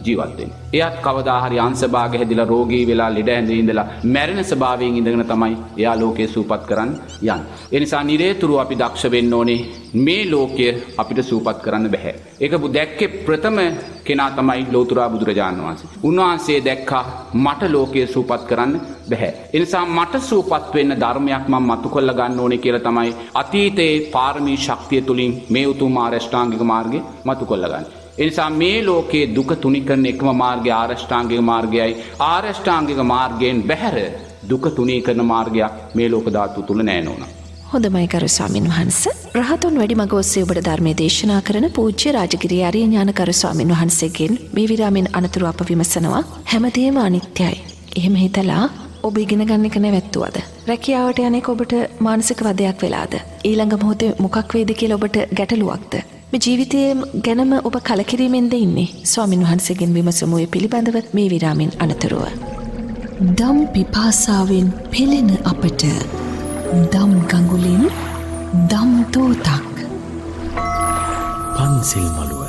ජීවත් වෙන්නේ. එයාත් කවදා හරි අංශභාග හැදිලා රෝගී වෙලා ලෙඩ ඇඳේ ඉඳලා මැරෙන ස්වභාවයෙන් ඉඳගෙන තමයි එයා ලෝකේ සූපත් කරන්න යන්නේ. ඒ නිසා නිරේතුරු අපි දක්ෂ වෙන්න ඕනේ මේ ලෝකය අපිට සූපත් කරන්න බෑ. ඒක දැක්කේ ප්‍රථම කෙනා තමයි ලෝතර බුදුරජාණන් වහන්සේ. උන්වහන්සේ දැක්කා මට ලෝකය සූපත් කරන්න බෑ. ඒ නිසා මට සූපත් වෙන්න ධර්මයක් මම මතු කරලා ගන්න ඕනේ කියලා තමයි අතීතයේ පාරමී ශක්තිය තුලින් මේ උතුම් ආරෂ්ඨාංගික මාර්ගේ මතු කරලා ගන්න. එනිසා මේ ලෝකයේ දුක තුනී කරන එකම මාර්ගය ආරෂ්ඨාංගික මාර්ගයයි. ආරෂ්ඨාංගික මාර්ගයෙන් බැහැර දුක තුනී කරන මාර්ගයක් මේ ලෝක ධාතු තුල නැහැ නෝනා. හොඳමයි කරු ස්වාමින් වහන්සේ. රහතුන් වැඩිමග ඔස්සේ ඔබට ධර්මයේ දේශනා කරන පූජ්‍ය රාජගිරිය ආර්ය ඥාන කරු ස්වාමින් වහන්සේගෙන් මේ විරාමෙන් අනතුරු අප විමසනවා හැමදේම අනිත්‍යයි. එහෙම හිතලා ඔබ ඉගෙන ගන්න එක නැවැත්තුවද? රැකියාවට යන එක ඔබට මානසික වදයක් වෙලාද? ඊළඟ මොහොතේ මොකක් වේද කියලා ඔබට ගැටලුවක්ද? මේ ජීවිතයේ ගැනම ඔබ කලකිරීමෙන්ද ඉන්නේ? ස්වාමින් වහන්සේගෙන් විමසමු ඒ පිළිබඳව මේ විරාමෙන් අනතුරුව. දම් පිපාසාවෙන් පෙළෙන අපට දම් ගඟුලින් දම් තෝතක්. පන්සිල් මළුව.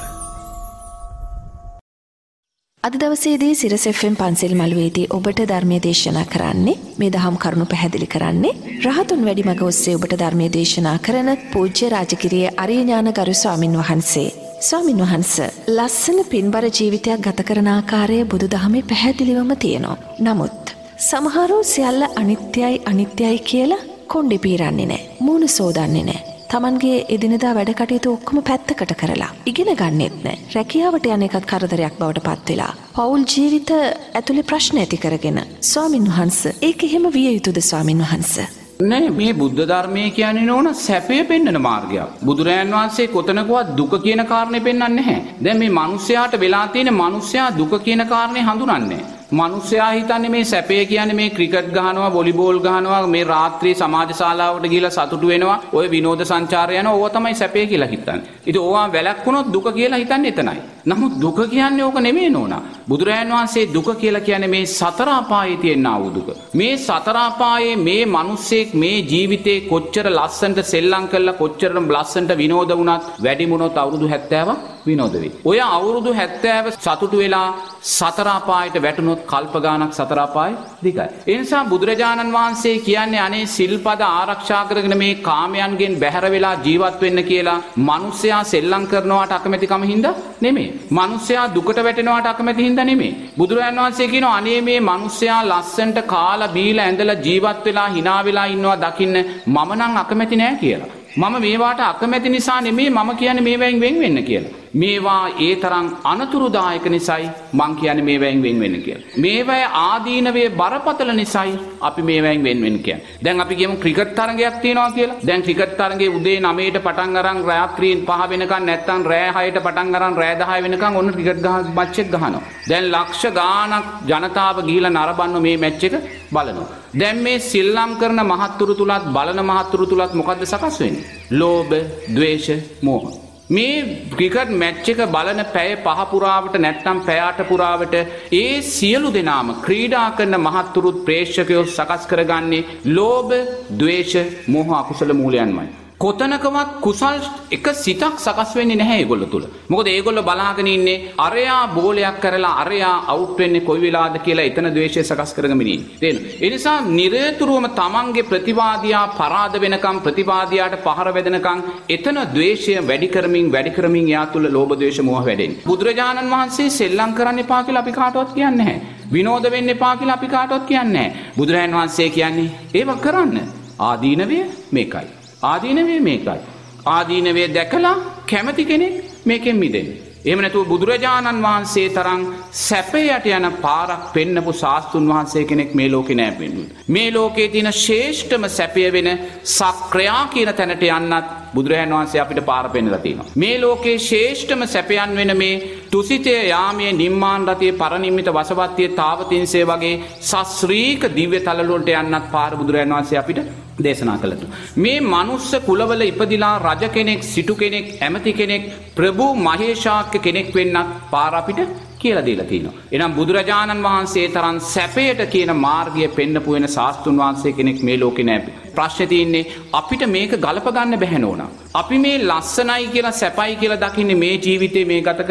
අද දවසේදී සිරස FM පන්සිල් මළුවේදී ඔබට ධර්මයේ දේශනා කරන්නේ මේ දහම් කරුණු පැහැදිලි කරන්නේ රහතුන් වැඩිමග ඔස්සේ ඔබට ධර්මයේ දේශනා කරන පූජ්‍ය රාජගිරිය ආර්ය ඥාන ගරු ස්වාමින් වහන්සේ. ස්වාමින් වහන්සේ ලස්සන පින්බර ජීවිතයක් ගත කරන ආකාරය බුදුදහමේ පැහැදිලිවම තියෙනවා. නමුත් සමහරව සියල්ල අනිත්‍යයි කියලා කොණ්ඩේ පීරන්නේ නැහැ. මූණ සෝදන්නේ නැහැ. තමන්ගේ එදිනෙදා වැඩ කටයුතු ඔක්කොම පැත්තකට කරලා ඉගෙන ගන්නෙත් නැහැ. රැකියාවට යන එකත් කරදරයක් බවට පත් වෙලා. පෞල් ජීවිත ඇතුලේ ප්‍රශ්න ඇති කරගෙන. ස්වාමින් වහන්සේ ඒක එහෙම විය යුතුද ස්වාමින් වහන්සේ? නෑ මේ බුද්ධ ධර්මයේ කියන්නේ නෝන සැපය පෙන්වන මාර්ගයක්. බුදුරජාන් වහන්සේ කොතනකවත් දුක කියන කාරණේ පෙන්වන්නේ නැහැ. දැන් මේ මිනිස්යාට වෙලා තියෙන මිනිස්යා දුක කියන කාරණේ හඳුනන්නේ නැහැ. මිනිස්සයා හිතන්නේ මේ සැපේ කියන්නේ මේ ක්‍රිකට් ගහනවා, වොලිබෝල් ගහනවා, මේ රාත්‍රී සමාජ ශාලාවට ගිහිලා සතුටු වෙනවා, ඔය විනෝද සංචාරය යනවා, ඕවා තමයි සැපේ කියලා හිතන්නේ. ඉතින් ඕවා වැළැක්වුණොත් දුක කියලා හිතන්නේ එතනයි. නමුත් දුක කියන්නේ ඕක නෙමෙයි නෝනා. බුදුරජාණන් වහන්සේ දුක කියලා කියන්නේ මේ සතර අපායේ තියෙනා වූ දුක. මේ සතර අපායේ මේ මිනිස්සෙක් මේ ජීවිතේ කොච්චර ලස්සනට සෙල්ලම් කළා, කොච්චර ලස්සනට විනෝද වුණත් වැඩිමුණොත් අවුරුදු 70ක් විනෝද වෙයි. ඔය අවුරුදු 70 සතුටු වෙලා සතර අපායට වැටුණොත් කල්ප ගානක් සතර අපාය දිගයි. ඒ නිසා බුදුරජාණන් වහන්සේ කියන්නේ අනේ සිල්පද ආරක්ෂා කරගෙන මේ කාමයන්ගෙන් බැහැර වෙලා ජීවත් වෙන්න කියලා. මිනිස්සයා සෙල්ලම් කරනවාට අකමැතිකම හින්දා නෙමෙයි. මිනිස්සයා දුකට වැටෙනවාට අකමැති හින්දා නෙමෙයි. බුදුරජාණන් වහන්සේ කියනවා අනේ මේ මිනිස්සයා ලස්සනට කාලා බීලා ඇඳලා ජීවත් වෙලා hina වෙලා ඉන්නවා දකින්න මම නම් අකමැති නෑ කියලා. මම මේවාට අකමැති නිසා නෙමෙයි මම කියන්නේ මේවෙන් වෙන් වෙන්න කියලා. මේවා ඒ තරම් අනතුරුදායක නිසායි මං කියන්නේ මේවෙන් වෙන් වෙන්න කියලා. මේවැය ආදීනවේ බරපතල නිසායි අපි මේවෙන් වෙන් වෙන්න කියන්නේ. දැන් අපි කියමු ක්‍රිකට් තරගයක් තියෙනවා කියලා. දැන් ක්‍රිකට් තරගයේ උදේ 9ට පටන් අරන් රාත්‍රී 5 වෙනකන් නැත්තම් රෑ 6ට පටන් අරන් රෑ 10 වෙනකන් ඔන්න ක්‍රිකට් මැච් එක ගහනවා. දැන් ලක්ෂ ගාණක් ජනතාව ගිහිලා නරඹන්න මේ මැච් එක බලනවා. දැන් මේ සිල්ලම් කරන මහත්තුරු තුලත් බලන මහත්තුරු තුලත් මොකද්ද සකස් වෙන්නේ? ලෝභ, ද්වේෂ, මෝහ. මේ ක්‍රිකට් මැච් එක බලන පැය 5 පුරාවට නැත්නම් පැය 8 පුරාවට ඒ සියලු දෙනාම ක්‍රීඩා කරන මහත්තුරුත් ප්‍රේක්ෂකයෝ සකස් කරගන්නේ ලෝභ, ද්වේෂ, මෝහ අකුසල මූලයන්මයි. කොතනකවත් කුසල් එක සිතක් සකස් වෙන්නේ නැහැ ඒගොල්ලෝ තුල. මොකද ඒගොල්ලෝ බලාගෙන ඉන්නේ අරයා බෝලයක් කරලා අරයා අවුට් වෙන්නේ කොයි වෙලාවද කියලා එතන ද්වේෂය සකස් කරගෙන ඉන්නේ. තේරෙනවද? ඒ නිසා නිරතුරුවම තමන්ගේ ප්‍රතිවාදියා පරාද වෙනකම් ප්‍රතිවාදියාට පහර වැදෙනකම් එතන ද්වේෂය වැඩි කරමින් යා තුල ලෝභ ද්වේෂ මෝහ වැඩෙන්නේ. බුදුරජාණන් වහන්සේ සෙල්ලම් කරන්න එපා කියලා අපි කාටවත් කියන්නේ නැහැ. විනෝද වෙන්න එපා කියලා අපි කාටවත් කියන්නේ නැහැ. බුදුරජාණන් වහන්සේ කියන්නේ ඒව කරන්න. ආදීනවය මේකයි. ආදීනවේ මේකයි. ආදීනවේ දැකලා කැමති කෙනෙක් මේකෙන් මිදෙන්න. එහෙම නැතුව බුදුරජාණන් වහන්සේ තරම් සැපයට යන පාරක් පෙන්නපු ශාස්ත්‍රුන් වහන්සේ කෙනෙක් මේ ලෝකේ නෑ පෙන්වන්නේ. මේ ලෝකේ තියෙන ශ්‍රේෂ්ඨම සැපය වෙන සක්‍රියා කියන තැනට යන්නත් බුදුරජාණන් වහන්සේ අපිට පාර පෙන්නලා තියෙනවා. මේ ලෝකේ ශ්‍රේෂ්ඨම සැපයන් වෙන මේ තුසිතේ යාමයේ නිම්මාන රතියේ පරිනිම්මිත වසවත්තියේ තාවතින්සේ වගේ ශාස්ත්‍රීක දිව්‍ය තල වලට යන්නත් පාර බුදුරජාණන් වහන්සේ අපිට දේශනා කළා. මේ මනුස්ස කුලවල ඉපදිලා රජ කෙනෙක්, සිටු කෙනෙක්, ඇමති කෙනෙක්, ප්‍රභූ මහේශාක්‍ය කෙනෙක් වෙන්නත් පාර අපිට කියලා දීලා තිනවා. එහෙනම් බුදුරජාණන් වහන්සේ තරම් සැපයට කියන මාර්ගය පෙන්නපු වෙන ශාස්ත්‍රුන් වහන්සේ කෙනෙක් මේ ලෝකේ නැහැ. ප්‍රශ්නේ තියෙන්නේ අපිට මේක ගලප ගන්න බැහැ නෝනා. අපි මේ ලස්සනයි කියලා සැපයි කියලා දකින්නේ මේ ජීවිතේ මේ ගත කරන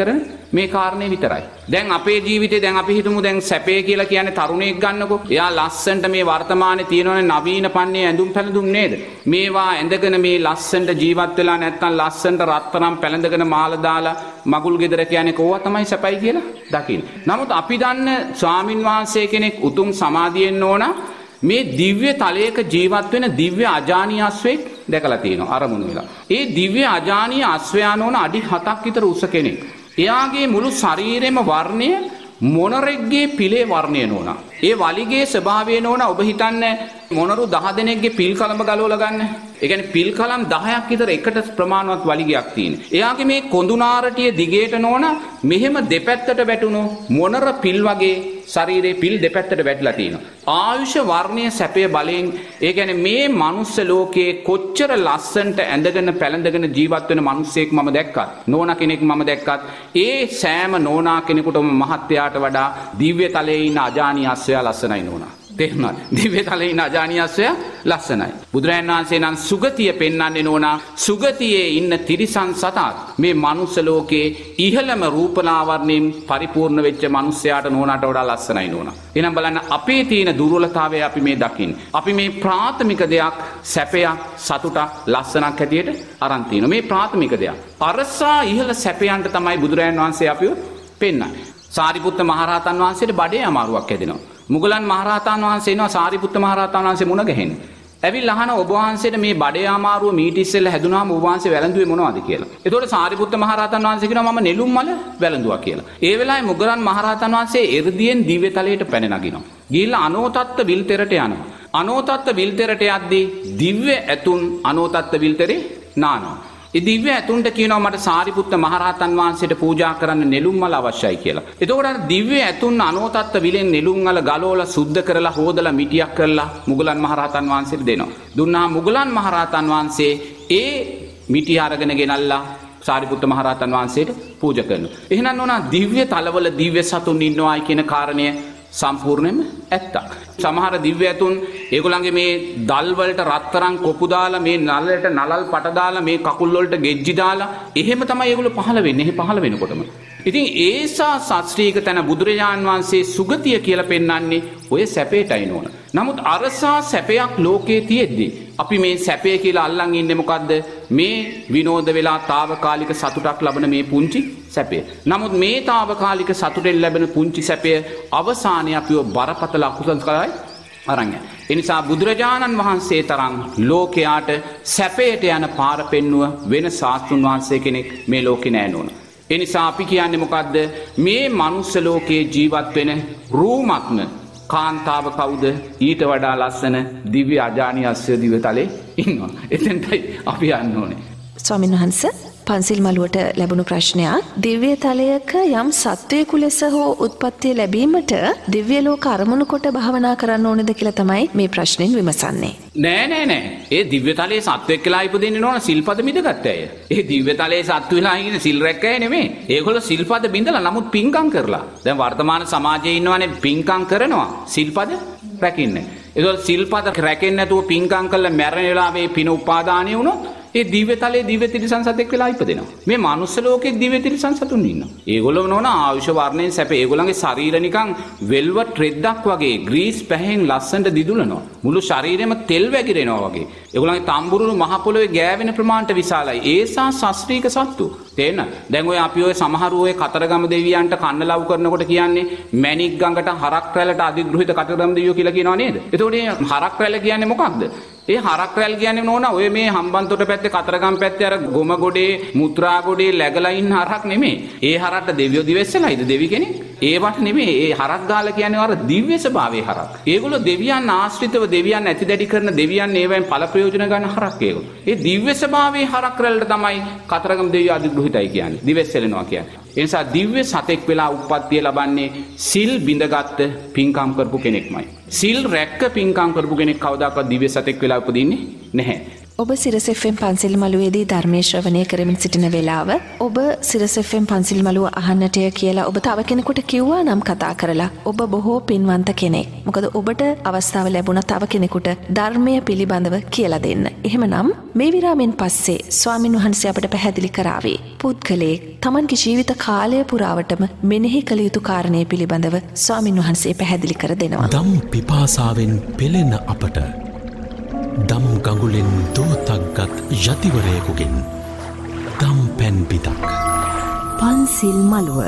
මේ කාරණේ විතරයි. දැන් අපේ ජීවිතේ දැන් අපි හිතමු දැන් සැපේ කියලා කියන්නේ තරුණයෙක් ගන්නකො. එයා ලස්සනට මේ වර්තමානයේ තියෙනවනේ නවීන පන්නේ ඇඳුම් පැළඳුම් නේද? මේවා ඇඳගෙන මේ ලස්සනට ජීවත් වෙලා නැත්නම් ලස්සනට රත්තරන් පැළඳගෙන මාල දාලා මගුල් ගෙදර කියන්නේ කොහොම තමයි සැපයි කියලා දකින්න. නමුත් අපි දන්න ස්වාමින් වහන්සේ කෙනෙක් උතුම් සමාධියෙන් ඕන මේ දිව්‍ය තලයක ජීවත් වෙන දිව්‍ය අජානීය අශ්වයෙක් දැකලා තියෙනවා අරමුණු වෙලා. ඒ දිව්‍ය අජානීය අශ්වයාන ඕන අඩි 7ක් විතර උස කෙනෙක්. එයාගේ මුළු ශරීරෙම වර්ණය මොනරෙක්ගේ පිලේ වර්ණය නෝනා. ඒ වලිගේ ස්වභාවය නෝනා ඔබ හිතන්නේ මොනරු 10 දෙනෙක්ගේ පිල් කලඹ ගලවලා ගන්න. ඒ කියන්නේ පිල් කලම් 10ක් විතර එකට ප්‍රමාණවත් වලිගයක් තියෙන. එයාගේ මේ කොඳුනාරටිය දිගේට නෝනා මෙහෙම දෙපැත්තට වැටුණු මොනර පිල් වගේ ශරීරයේ පිල් දෙපැත්තට වැටලා තියෙනවා. ආයුෂ වර්ණීය සැපේ බලෙන් ඒ කියන්නේ මේ මනුස්ස ලෝකයේ කොච්චර ලස්සනට ඇඳගෙන පැළඳගෙන ජීවත් වෙන මිනිස්සෙක් මම දැක්කත් නෝනා කෙනෙක් මම දැක්කත් ඒ සෑම නෝනා කෙනෙකුටම මහත්යාට වඩා දිව්‍ය තලයේ ඉන්න අජානීය අස්සයා ලස්සනයි නෝනා. තේරුණාද? දිව්‍ය තලයේ ඉන්න අජානීය අස්සයා ලස්සනයි. බුදුරජාණන් වහන්සේ නම් සුගතිය පෙන්වන්නේ නෝනා සුගතියේ ඉන්න තිරිසන් සතත් මේ මනුස්ස ලෝකයේ ඉහළම රූපලාවර්ණයෙන් පරිපූර්ණ වෙච්ච මිනිස්යාට නෝනාට වඩා ලස්සනයි නෝනා. එහෙනම් බලන්න අපේ තියෙන දුර්වලතාවය අපි මේ දකින්න. අපි මේ ප්‍රාථමික දෙයක් සැපයක් සතුටක් ලස්සනක් හැටියට අරන් තිනවා. මේ ප්‍රාථමික දෙයක්. අරසා ඉහළ සැපයන්ට තමයි බුදුරජාණන් වහන්සේ අපිව පෙන්වන්නේ. සාරිපුත්ත මහරහතන් වහන්සේට බඩේ අමාරුවක් හැදෙනවා. මුගලන් මහරහතන් වහන්සේ එනවා සාරිපුත්ත මහරහතන් වහන්සේ මුණ ගැහෙන්න. ඇවිල්ලා අහන ඔබ වහන්සේට මේ බඩේ අමාරුව මීට ඉස්සෙල්ලා හැදුනාම ඔබ වහන්සේ වැළඳුවේ මොනවද කියලා. එතකොට සාරිපුත්ත මහරහතන් වහන්සේ කියනවා මම නෙළුම් මල වැළඳුවා කියලා. ඒ වෙලාවේ මුගලන් මහරහතන් වහන්සේ එර්දියෙන් දිව්‍ය තලයට පැන නගිනවා. ගිහිල්ලා අනෝතත්ත විල්තරට යනවා. අනෝතත්ත විල්තරට යද්දී දිව්‍ය ඇතුන් අනෝතත්ත විල්තරේ නානවා. ඒ දිව්‍ය ඇතුන්ට කියනවා මට සාරිපුත්ත මහරහතන් වහන්සේට පූජා කරන්න නෙළුම් මල අවශ්‍යයි කියලා. එතකොට අර දිව්‍ය ඇතුන් අනෝතත්ත විලෙන් නෙළුම් මල ගලවලා සුද්ධ කරලා හොදලා මිටියක් කරලා මුගලන් මහරහතන් වහන්සේට දෙනවා. දුන්නා මුගලන් මහරහතන් වහන්සේ ඒ මිටිය අරගෙන ගෙනල්ලා සාරිපුත්ත මහරහතන් වහන්සේට පූජා කරනවා. එහෙනම් නෝනා දිව්‍ය තලවල දිව්‍ය සතුන් ඉන්නවායි කියන කාරණය සම්පූර්ණයෙන්ම ඇත්තක්. සමහර දිව්‍ය ඇතුන් ඒගොල්ලන්ගේ මේ දල් වලට රත්තරන් කොපු දාලා මේ නලලට නලල් පට දාලා මේ කකුල් වලට ගෙජ්ජි දාලා එහෙම තමයි ඒගොල්ලෝ පහළ වෙන්නේ. එහෙ පහළ වෙනකොටම ඉතින් ඒසා ශාස්ත්‍රීය තන බුදුරජාන් වහන්සේ සුගතිය කියලා පෙන්වන්නේ ඔය සැපේටයි නෝන. නමුත් අරසා සැපයක් ලෝකේ තියෙද්දි අපි මේ සැපේ කියලා අල්ලන් ඉන්නේ මොකද්ද? මේ විනෝද වෙලා తాවකාලික සතුටක් ලබන මේ පුංචි සැපය. නමුත් මේ తాවකාලික සතුටෙන් ලැබෙන පුංචි සැපය අවසානයේ අපිව බරපතල අකුසල කරයි අරන් යන. ඒ නිසා බුදුරජාණන් වහන්සේ තරම් ලෝකයාට සැපයට යන පාර පෙන්නුව වෙන ශාස්ත්‍රුන් වහන්සේ කෙනෙක් මේ ලෝකේ නෑ නෝන. ඒ නිසා අපි කියන්නේ මොකද්ද? මේ මනුස්ස ලෝකයේ ජීවත් වෙන රූමත්ම කාන්තාව කවුද? ඊට වඩා ලස්සන දිව්‍ය අජානීය අස්සය දිව්‍ය තලේ ඉන්නවා. එතෙන්ටයි අපි යන්න ඕනේ. ස්වාමීන් වහන්සේ පන්සිල් මළුවට ලැබුණු ප්‍රශ්නයක් දිව්‍ය තලයක යම් සත්වයෙකු ලෙස හෝ උත්පත්තිය ලැබීමට දිව්‍ය ලෝක අරමුණු කොට භාවනා කරන්න ඕනේද කියලා තමයි මේ ප්‍රශ්نين විමසන්නේ. නෑ. ඒ දිව්‍ය තලයේ සත්වෙක් කියලා ඉපදෙන්නේ නෝන සිල්පද මිදගත්ත අය. ඒ දිව්‍ය තලයේ සත්තු වෙලා ඉන්නේ සිල් රැක්ක අය නෙමෙයි. ඒගොල්ලෝ සිල්පද බින්දලා නමුත් පින්කම් කරලා. දැන් වර්තමාන සමාජයේ ඉන්නවනේ පින්කම් කරනවා සිල්පද රැකින්නේ. ඒගොල්ලෝ සිල්පද රැකෙන්නේ නැතුව පින්කම් කරලා මැරෙන වෙලාවේ පින උපාදානිය වුණොත් ඒ දිව්‍ය තලයේ දිව්‍ය තිරිසන් සතෙක් වෙලා ඉපදෙනවා. මේ මනුස්ස ලෝකයේ දිව්‍ය තිරිසන් සතුන් ඉන්නවා. ඒගොල්ලෝ නෝන ආයුෂ වර්ණයෙන් සැප ඒගොල්ලන්ගේ ශරීර නිකන් වෙල්වට් රෙද්දක් වගේ ග්‍රීස් පැහෙන් ලස්සනට දිදුලනවා. මුළු ශරීරෙම තෙල් වැగిරෙනවා වගේ. ඒගොල්ලන්ගේ තම්බුරුළු මහ පොළොවේ ගෑවෙන ප්‍රමාණයට විශාලයි. ඒසා ශාස්ත්‍රීය සත්තු. තේන්න. දැන් ඔය අපි ඔය සමහර ඔය කතරගම දෙවියන්ට කන්නලව් කරනකොට කියන්නේ මැණික් ගඟට හරක් රැළට අධිග්‍රහිත කතරගම දෙවියෝ කියලා කියනවා නේද? එතකොට මේ හරක් රැළ කියන්නේ මොකක්ද? ඒ හරක් රැල් කියන්නේ නෝනා ඔය මේ හම්බන්තොට පැත්තේ කතරගම් පැත්තේ අර ගොම ගොඩේ මුත්‍රා ගොඩේ läගලා ඉන්න හරක් නෙමෙයි. ඒ හරක්ට දෙවියෝ දිවෙස්සලායිද දෙවි කෙනෙක්? ඒවට නෙමෙයි. ඒ හරක් ගාලා කියන්නේ අර දිව්‍ය ස්වභාවයේ හරක්. ඒගොල්ලෝ දෙවියන් ආශ්‍රිතව දෙවියන් ඇතිදැඩි කරන දෙවියන් ඒවෙන් ඵල ප්‍රයෝජන ගන්න හරක් ඒගොල්ලෝ. ඒ දිව්‍ය ස්වභාවයේ හරක් රැල්ලට තමයි කතරගම දෙවියෝ අධිග්‍රහිතයි කියන්නේ. දිවෙස්සලනවා කියන්නේ. ඒ නිසා දිව්‍ය සතෙක් වෙලා උප්පත්තිය ලබන්නේ සිල් බිඳගත් පින්කම් කරපු කෙනෙක්මයි. සිල් රැක්ක පින්කම් කරපු කෙනෙක් කවදාකවත් දිව්‍ය සතෙක් වෙලා උපදින්නේ නැහැ. ඔබ සිරස FM පන්සිල් මළුවේදී ධර්මයේ ශ්‍රවණය කරමින් සිටින වෙලාව ඔබ සිරස FM පන්සිල් මළුව අහන්නටය කියලා ඔබ තව කෙනෙකුට කිව්වා නම් කතා කරලා ඔබ බොහෝ පින්වන්ත කෙනෙක්. මොකද ඔබට අවස්ථාව ලැබුණා තව කෙනෙකුට ධර්මය පිළිබඳව කියලා දෙන්න. එහෙමනම් මේ විරාමෙන් පස්සේ ස්වාමින් වහන්සේ අපට පැහැදිලි කරાવી පුද්ගලයෙක් තමන්ගේ ජීවිත කාලය පුරාවටම මෙනෙහි කළ යුතු කාරණේ පිළිබඳව ස්වාමින් වහන්සේ පැහැදිලි කර දෙනවා. දම් පිපාසාවෙන් පෙළෙන අපට දම් ගඟුලෙන් දෝතක්ගත් යතිවරයකුගෙන් දම් පැන් පිතක් පන්සිල් මළුව.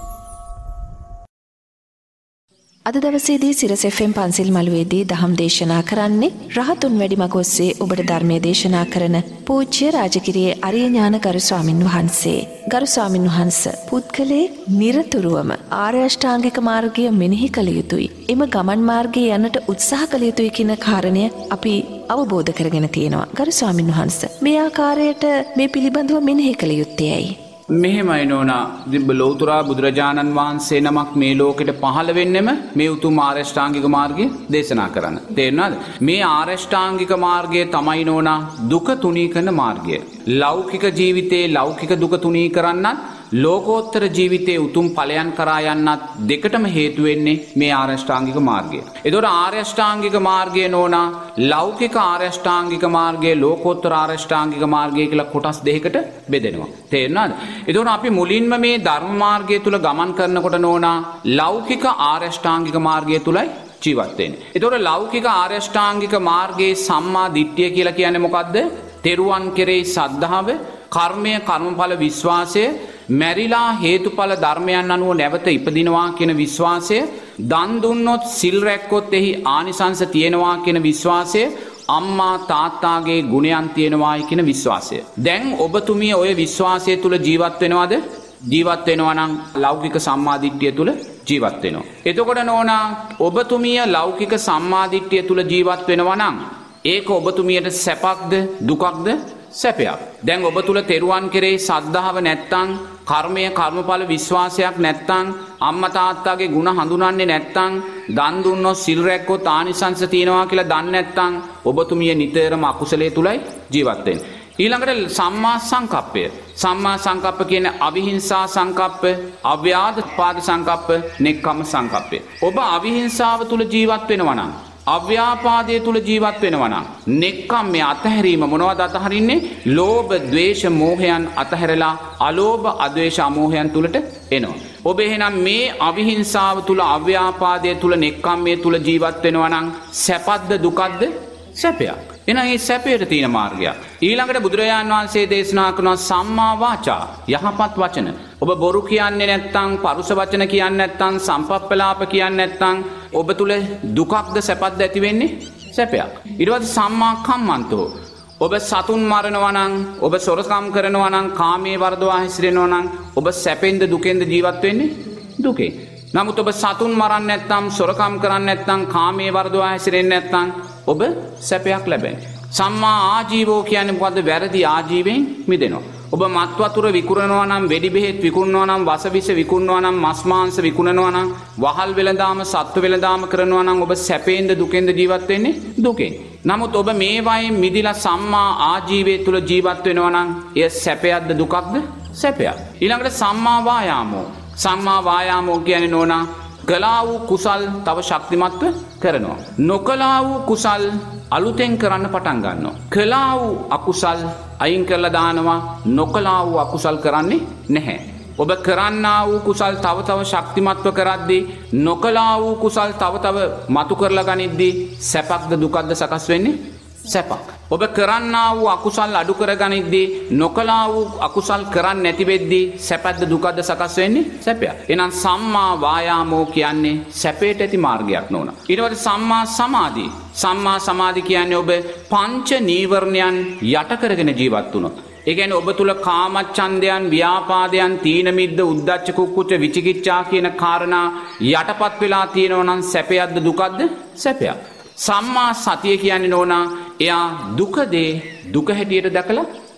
අද දවසේදී සිරස FM පන්සිල් මළුවේදී දහම් දේශනා කරන්නේ රහතුන් වැඩිමග ඔස්සේ ඔබට ධර්මයේ දේශනා කරන පූජ්‍ය රාජගිරියේ අරිය ඥාන ගරු ස්වාමින් වහන්සේ. ගරු ස්වාමින් වහන්සේ පුද්ගලයේ නිරතුරුවම ආර්ය අෂ්ටාංගික මාර්ගය මෙනෙහි කළ යුතුයි. එම ගමන් මාර්ගයේ යන්නට උත්සාහ කළ යුතුයි කියන කාරණය අපි අවබෝධ කරගෙන තියෙනවා. ගරු ස්වාමින් වහන්සේ මේ ආකාරයට මේ පිළිබඳව මෙනෙහි කළ යුත්තේ ඇයි? මෙහෙමයි නෝනා දිබ්බ ලෝතුරා බුදුරජාණන් වහන්සේ නමක් මේ ලෝකෙට පහළ වෙන්නෙම මේ උතුම් ආරෂ්ඨාංගික මාර්ගය දේශනා කරන්න. තේරුණාද? මේ ආරෂ්ඨාංගික මාර්ගය තමයි නෝනා දුක තුනී කරන මාර්ගය. ලෞකික ජීවිතේ ලෞකික දුක තුනී කරන්නත් ලෝකෝත්තර ජීවිතයේ උතුම් ඵලයන් කරා යන්නත් දෙකටම හේතු වෙන්නේ මේ ආරෂ්ඨාංගික මාර්ගය. ඒතකොට ආරෂ්ඨාංගික මාර්ගය නෝනා ලෞකික ආරෂ්ඨාංගික මාර්ගය ලෝකෝත්තර ආරෂ්ඨාංගික මාර්ගය කියලා කොටස් දෙකකට බෙදෙනවා. තේරුණාද? ඒතකොට අපි මුලින්ම මේ ධර්ම මාර්ගය තුල ගමන් කරනකොට නෝනා ලෞකික ආරෂ්ඨාංගික මාර්ගය තුලයි ජීවත් වෙන්නේ. ඒතකොට ලෞකික ආරෂ්ඨාංගික මාර්ගයේ සම්මා දිට්ඨිය කියලා කියන්නේ මොකද්ද? තෙරුවන් කෙරෙහි සද්ධාව, කර්මය, කර්මඵල විශ්වාසය, මැරිලා හේතුඵල ධර්මයන් අනුව නැවත ඉපදිනවා කියන විශ්වාසය, දන් දුන්නොත් සිල් රැක්කොත් එහි ආනිසංස තියෙනවා කියන විශ්වාසය, අම්මා තාත්තාගේ ගුණයන් තියෙනවායි කියන විශ්වාසය. දැන් ඔබතුමිය ඔය විශ්වාසය තුල ජීවත් වෙනවද? ජීවත් වෙනවා නම් ලෞකික සම්මාදිට්ඨිය තුල ජීවත් වෙනවා. එතකොට නෝනා ඔබතුමිය ලෞකික සම්මාදිට්ඨිය තුල ජීවත් වෙනවා නම් ඒක ඔබතුමියට සැපක්ද දුකක්ද? සැපයක්. දැන් ඔබ තුල තෙරුවන් කෙරෙහි සද්ධාව නැත්තම්, කර්මය කර්මඵල විශ්වාසයක් නැත්තම්, අම්මා තාත්තාගේ ගුණ හඳුනන්නේ නැත්තම්, දන් දුන්නොත් සිල් රැක්කොත් ආනිසංස තියනවා කියලා දන්නේ නැත්තම් ඔබතුමිය නිතරම අකුසලයේ තුලයි ජීවත් වෙන්නේ. ඊළඟට සම්මා සංකප්පය. සම්මා සංකප්ප කියන්නේ අවිහිංසා සංකප්ප, අව්‍යාපාද සංකප්ප, නෙක්ඛම්ම සංකප්පය. ඔබ අවිහිංසාව තුල ජීවත් වෙනවා නම්, අව්‍යාපාදයේ තුල ජීවත් වෙනවා නම්, නෙක්ඛම්මයේ අතහැරීම මොනවද අතහරින්නේ? ලෝභ, ද්වේෂ, මෝහයන් අතහැරලා අලෝභ, අද්වේෂ, අමෝහයන් තුලට එනවා. ඔබ එහෙනම් මේ අවිහිංසාව තුල, අව්‍යාපාදයේ තුල, නෙක්ඛම්මයේ තුල ජීවත් වෙනවා නම් සැපද්ද දුකද්ද? සැපයක්. එහෙනම් මේ සැපයට තියෙන මාර්ගය. ඊළඟට බුදුරජාන් වහන්සේ දේශනා කරන සම්මා වාචා, යහපත් වචන. ඔබ බොරු කියන්නේ නැත්නම්, පරුෂ වචන කියන්නේ නැත්නම්, සම්පප්පලාප කියන්නේ නැත්නම් ඔබ තුල දුකක්ද සැපක්ද ඇති වෙන්නේ? සැපයක්. ඊට පස්සේ සම්මා කම්මන්තෝ. ඔබ සතුන් මරනවා නම්, ඔබ සොරකම් කරනවා නම්, කාමයේ වර්ධවා හැසිරෙනවා නම් ඔබ සැපෙන්ද දුකෙන්ද ජීවත් වෙන්නේ? දුකෙන්. නමුත් ඔබ සතුන් මරන්නේ නැත්නම්, සොරකම් කරන්නේ නැත්නම්, කාමයේ වර්ධවා හැසිරෙන්නේ නැත්නම් ඔබ සැපයක් ලැබෙන්නේ. සම්මා ආජීවෝ කියන්නේ මොකද්ද? වැරදි ආජීවයෙන් මිදෙනවා. ඔබ මත් වතුර විකුණනවා නම්, වෙඩි බෙහෙත් විකුණනවා නම්, වසවිස විකුණනවා නම්, මස් මාංශ විකුණනවා නම්, වහල් වෙළඳාම, සත්ත්ව වෙළඳාම කරනවා නම් ඔබ සැපෙන්ද දුකෙන්ද ජීවත් වෙන්නේ? දුකෙන්. නමුත් ඔබ මේවායින් මිදිලා සම්මා ආජීවයේ තුල ජීවත් වෙනවා නම් එය සැපයක්ද දුකක්ද? සැපයක්. ඊළඟට සම්මා වායාමෝ. සම්මා වායාමෝ කියන්නේ නෝනා කළා වූ කුසල් තව ශක්තිමත්ව කරනවා. නොකළා වූ කුසල් අලුතෙන් කරන්න පටන් ගන්නවා. කළා වූ අකුසල් අයින් කරලා දානවා. නොකළා වූ අකුසල් කරන්නේ නැහැ. ඔබ කරන්නා වූ කුසල් තව තව ශක්තිමත්ව කරද්දී, නොකළා වූ කුසල් තව තව මතු කරලා ගනිද්දී සැපක්ද දුකක්ද සකස් වෙන්නේ? සැපක්. ඔබ කරන්නා වූ අකුසල් අඩු කරගනිද්දී, නොකළා වූ අකුසල් කරන්නේ නැති වෙද්දී සැපද දුකද සකස් වෙන්නේ? සැපයක්. එහෙනම් සම්මා වායාමෝ කියන්නේ සැපයට ඇති මාර්ගයක් නෝනා. ඊට පස්සේ සම්මා සමාධි. සම්මා සමාධි කියන්නේ ඔබ පංච නීවරණයන් යට කරගෙන ජීවත් වුණොත්. ඒ කියන්නේ ඔබ තුල කාමච්ඡන්දයන්, ව්‍යාපාදයන්, තීන මිද්ද, උද්ධච්ච කුක්කුච්ච, විචිකිච්ඡා කියන කාරණා යටපත් වෙලා තියෙනවා නම් සැපයක්ද දුකක්ද? සැපයක්. සම්මා සතිය කියන්නේ නෝනා එයා දුකදේ දුක හැටියට දැකලා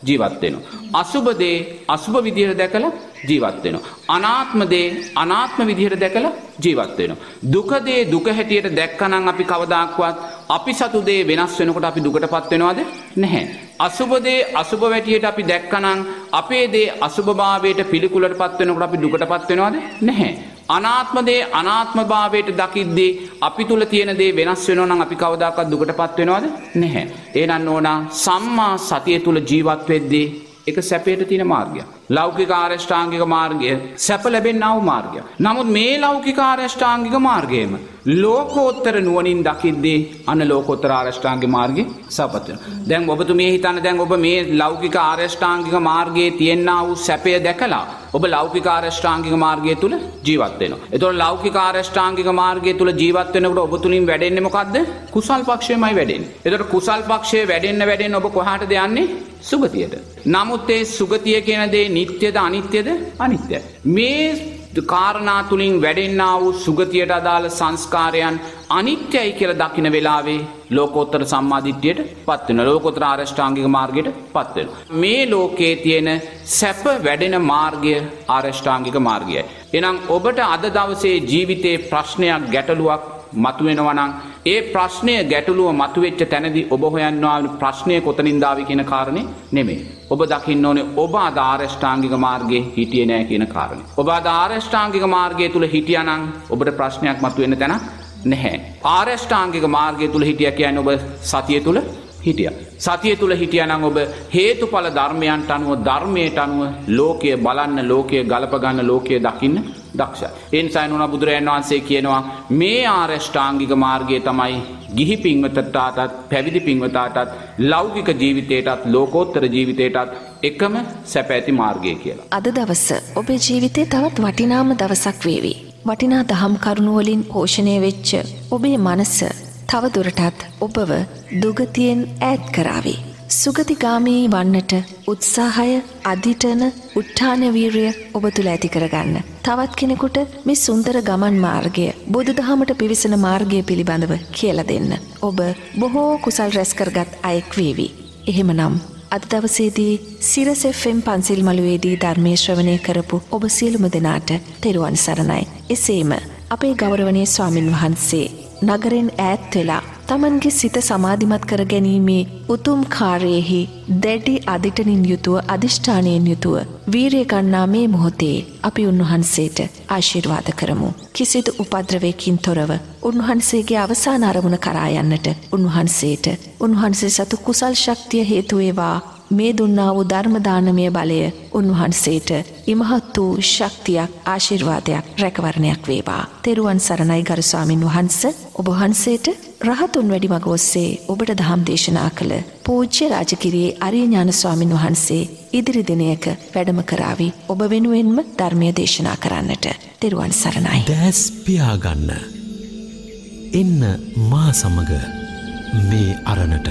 ජීවත් වෙනවා. අසුබ දේ අසුබ විදිහට දැකලා ජීවත් වෙනවා. අනාත්ම දේ අනාත්ම විදිහට දැකලා ජීවත් වෙනවා. දුක දේ දුක හැටියට දැක්කනම් අපි කවදාක්වත් අපි සතු දේ වෙනස් වෙනකොට අපි දුකටපත් වෙනවද? නැහැ. අසුබ දේ අසුබ වැටියට අපි දැක්කනම් අපේ දේ අසුබභාවයට පිළිකුලටපත් වෙනකොට අපි දුකටපත් වෙනවද? නැහැ. අනාත්ම දේ අනාත්මභාවයට දකිද්දී අපි තුල තියෙන දේ වෙනස් වෙනවා නම් අපි කවදාකවත් දුකටපත් වෙනවද? නැහැ. එහෙනම් ඕනා සම්මා සතිය තුල ජීවත් වෙද්දී ඒක සැපයට තියෙන මාර්ගයක්. ලෞකික ආරෂ්ඨාංගික මාර්ගය සැප ලැබෙන්නා වූ මාර්ගයක්. නමුත් මේ ලෞකික ආරෂ්ඨාංගික මාර්ගයේම ලෝකෝත්තර නුවණින් දකිද්දී අන ලෝකෝත්තර ආරෂ්ඨාංගික මාර්ගේ සපත් වෙනවා. දැන් ඔබතුමිය හිතන්න දැන් ඔබ මේ ලෞකික ආරෂ්ඨාංගික මාර්ගයේ තියෙනා වූ සැපය දැකලා ඔබ ලෞකික ආරෂ්ඨාංගික මාර්ගය තුල ජීවත් වෙනවා. ඒතකොට ලෞකික ආරෂ්ඨාංගික මාර්ගය තුල ජීවත් වෙනකොට ඔබ තුලින් වැඩෙන්නේ මොකද්ද? කුසල් පක්ෂයමයි වැඩෙන්නේ. ඒතකොට කුසල් පක්ෂයේ වැඩෙන්න ඔබ කොහාටද යන්නේ? සුගතියට. නමුත් ඒ සුගතිය කියන දේ නිට්ටයද අනිත්‍යද? අනිත්‍යයි. මේ කාරණා තුලින් වැඩෙන්නා වූ සුගතියට අදාළ සංස්කාරයන් අනිත්‍යයි කියලා දකින වෙලාවේ ලෝකෝත්තර සම්මාදිට්ඨියට පත් වෙනවා. ලෝකෝත්තර ආරෂ්ඨාංගික මාර්ගයට පත් වෙනවා. මේ ලෝකයේ තියෙන සැප වැඩෙන මාර්ගය ආරෂ්ඨාංගික මාර්ගයයි. එහෙනම් ඔබට අද දවසේ ජීවිතේ ප්‍රශ්නයක් ගැටලුවක් මතුවෙනවා නම් ඒ ප්‍රශ්නය ගැටලුව මතුවෙච්ච තැනදී ඔබ හොයන්නවා ප්‍රශ්නය කොතනින්ද ආවේ කියන කාරණේ නෙමෙයි. ඔබ දකින්න ඕනේ ඔබ අද ආරෂ්ඨාංගික මාර්ගයේ හිටියේ නැහැ කියන කාරණේ. ඔබ අද ආරෂ්ඨාංගික මාර්ගය තුල හිටියානම් ඔබට ප්‍රශ්නයක් මතුවෙන්න තැන නැහැ. ආරෂ්ඨාංගික මාර්ගය තුල හිටියා කියන්නේ ඔබ සතිය තුල හිටියා. සතිය තුල හිටියානම් ඔබ හේතුඵල ධර්මයන්ට අනුව ධර්මයට අනුව ලෝකය බලන්න, ලෝකය ගලප ගන්න, ලෝකය දකින්න දක්ෂයි. ඒ නිසා නුනා බුදුරයන් වහන්සේ කියනවා මේ ආරෂ්ඨාංගික මාර්ගය තමයි ගිහි පින්වතටත් පැවිදි පින්වතටත් ලෞකික ජීවිතයටත් ලෝකෝත්තර ජීවිතයටත් එකම සැප ඇති මාර්ගය කියලා. අද දවස ඔබේ ජීවිතේ තවත් වටිනාම දවසක් වේවි. වටිනා දහම් කරුණු වලින් පෝෂණය වෙච්ච ඔබේ මනස තව දුරටත් ඔබව දුගතියෙන් ඈත් කරાવી. සුගතිගාමී වන්නට උත්සාහය, අධිඨන, උත්ථාන වීරිය ඔබ තුල ඇති කරගන්න. තවත් කෙනෙකුට මේ සුන්දර ගමන් මාර්ගය, බුදුදහමට පිවිසෙන මාර්ගය පිළිබඳව කියලා දෙන්න. ඔබ බොහෝ කුසල් රැස් කරගත් අයෙක් වේවි. එහෙමනම් අද දවසේදී සිරස FM පන්සිල් මළුවේදී ධර්මයේ ශ්‍රවණය කරපු ඔබ සියලුම දෙනාට තෙරුවන් සරණයි. එසේම අපේ ගෞරවනීය ස්වාමින් වහන්සේ නගරෙන් ඈත් වෙලා තමන්ගේ සිත සමාධිමත් කර ගැනීමේ උතුම් කාර්යයෙහි දැඩි අදිටනින් යුතුව අදිෂ්ඨානයෙන් යුතුව වීරිය ගන්නා මේ මොහොතේ අපි උන්වහන්සේට ආශිර්වාද කරමු. කිසිදු උපද්‍රවයකින් තොරව උන්වහන්සේගේ අවසාන අරමුණ කරා යන්නට උන්වහන්සේට උන්වහන්සේ සතු කුසල් ශක්තිය හේතු වේවා. මේ දුන්නා වූ ධර්ම දානමය බලය උන්වහන්සේට ඉමහත් වූ ශක්තියක්, ආශිර්වාදයක්, රැකවරණයක් වේවා. තෙරුවන් සරණයි ගරු ස්වාමින් වහන්සේ. ඔබ වහන්සේට රහතුන් වැඩිමග ඔස්සේ ඔබට දහම් දේශනා කළ පූජ්‍ය රාජකිරියේ අරිය ඥාන ස්වාමින් වහන්සේ ඉදිරි දිනයක වැඩම කරાવી ඔබ වෙනුවෙන්ම ධර්මය දේශනා කරන්නට. තෙරුවන් සරණයි. දැස් පියාගන්න. එන්න මා සමග මේ අරණට.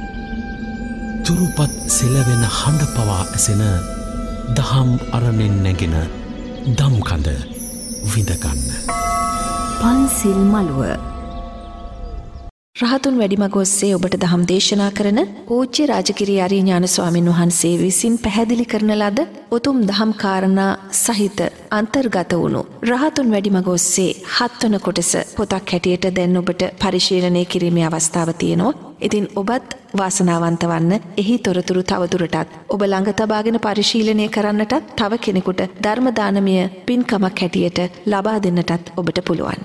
තුරුපත් සෙලවෙන හඬ පවා ඇසෙන දහම් අරණෙන් නැගෙන දම්කඳ විඳගන්න. පන්සිල් මළුව. රහතුන් වැඩිමග ඔස්සේ ඔබට දහම් දේශනා කරන පූජ්‍ය රාජකිරිය අරිය ඥාන ස්වාමින් වහන්සේ විසින් පැහැදිලි කරන ලද උතුම් දහම් කාරණා සහිත අන්තර්ගත වුණු රහතුන් වැඩිමග ඔස්සේ 7 වන කොටස පොතක් හැටියට දැන් ඔබට පරිශීලනය කිරීමේ අවස්ථාව තියෙනවා. ඉතින් ඔබත් වාසනාවන්ත වන්න. එහි තොරතුරු තවදුරටත් ඔබ ළඟ තබාගෙන පරිශීලනය කරන්නටත් තව කෙනෙකුට ධර්ම දානමය පින්කමක් හැටියට ලබා දෙන්නටත් ඔබට පුළුවන්.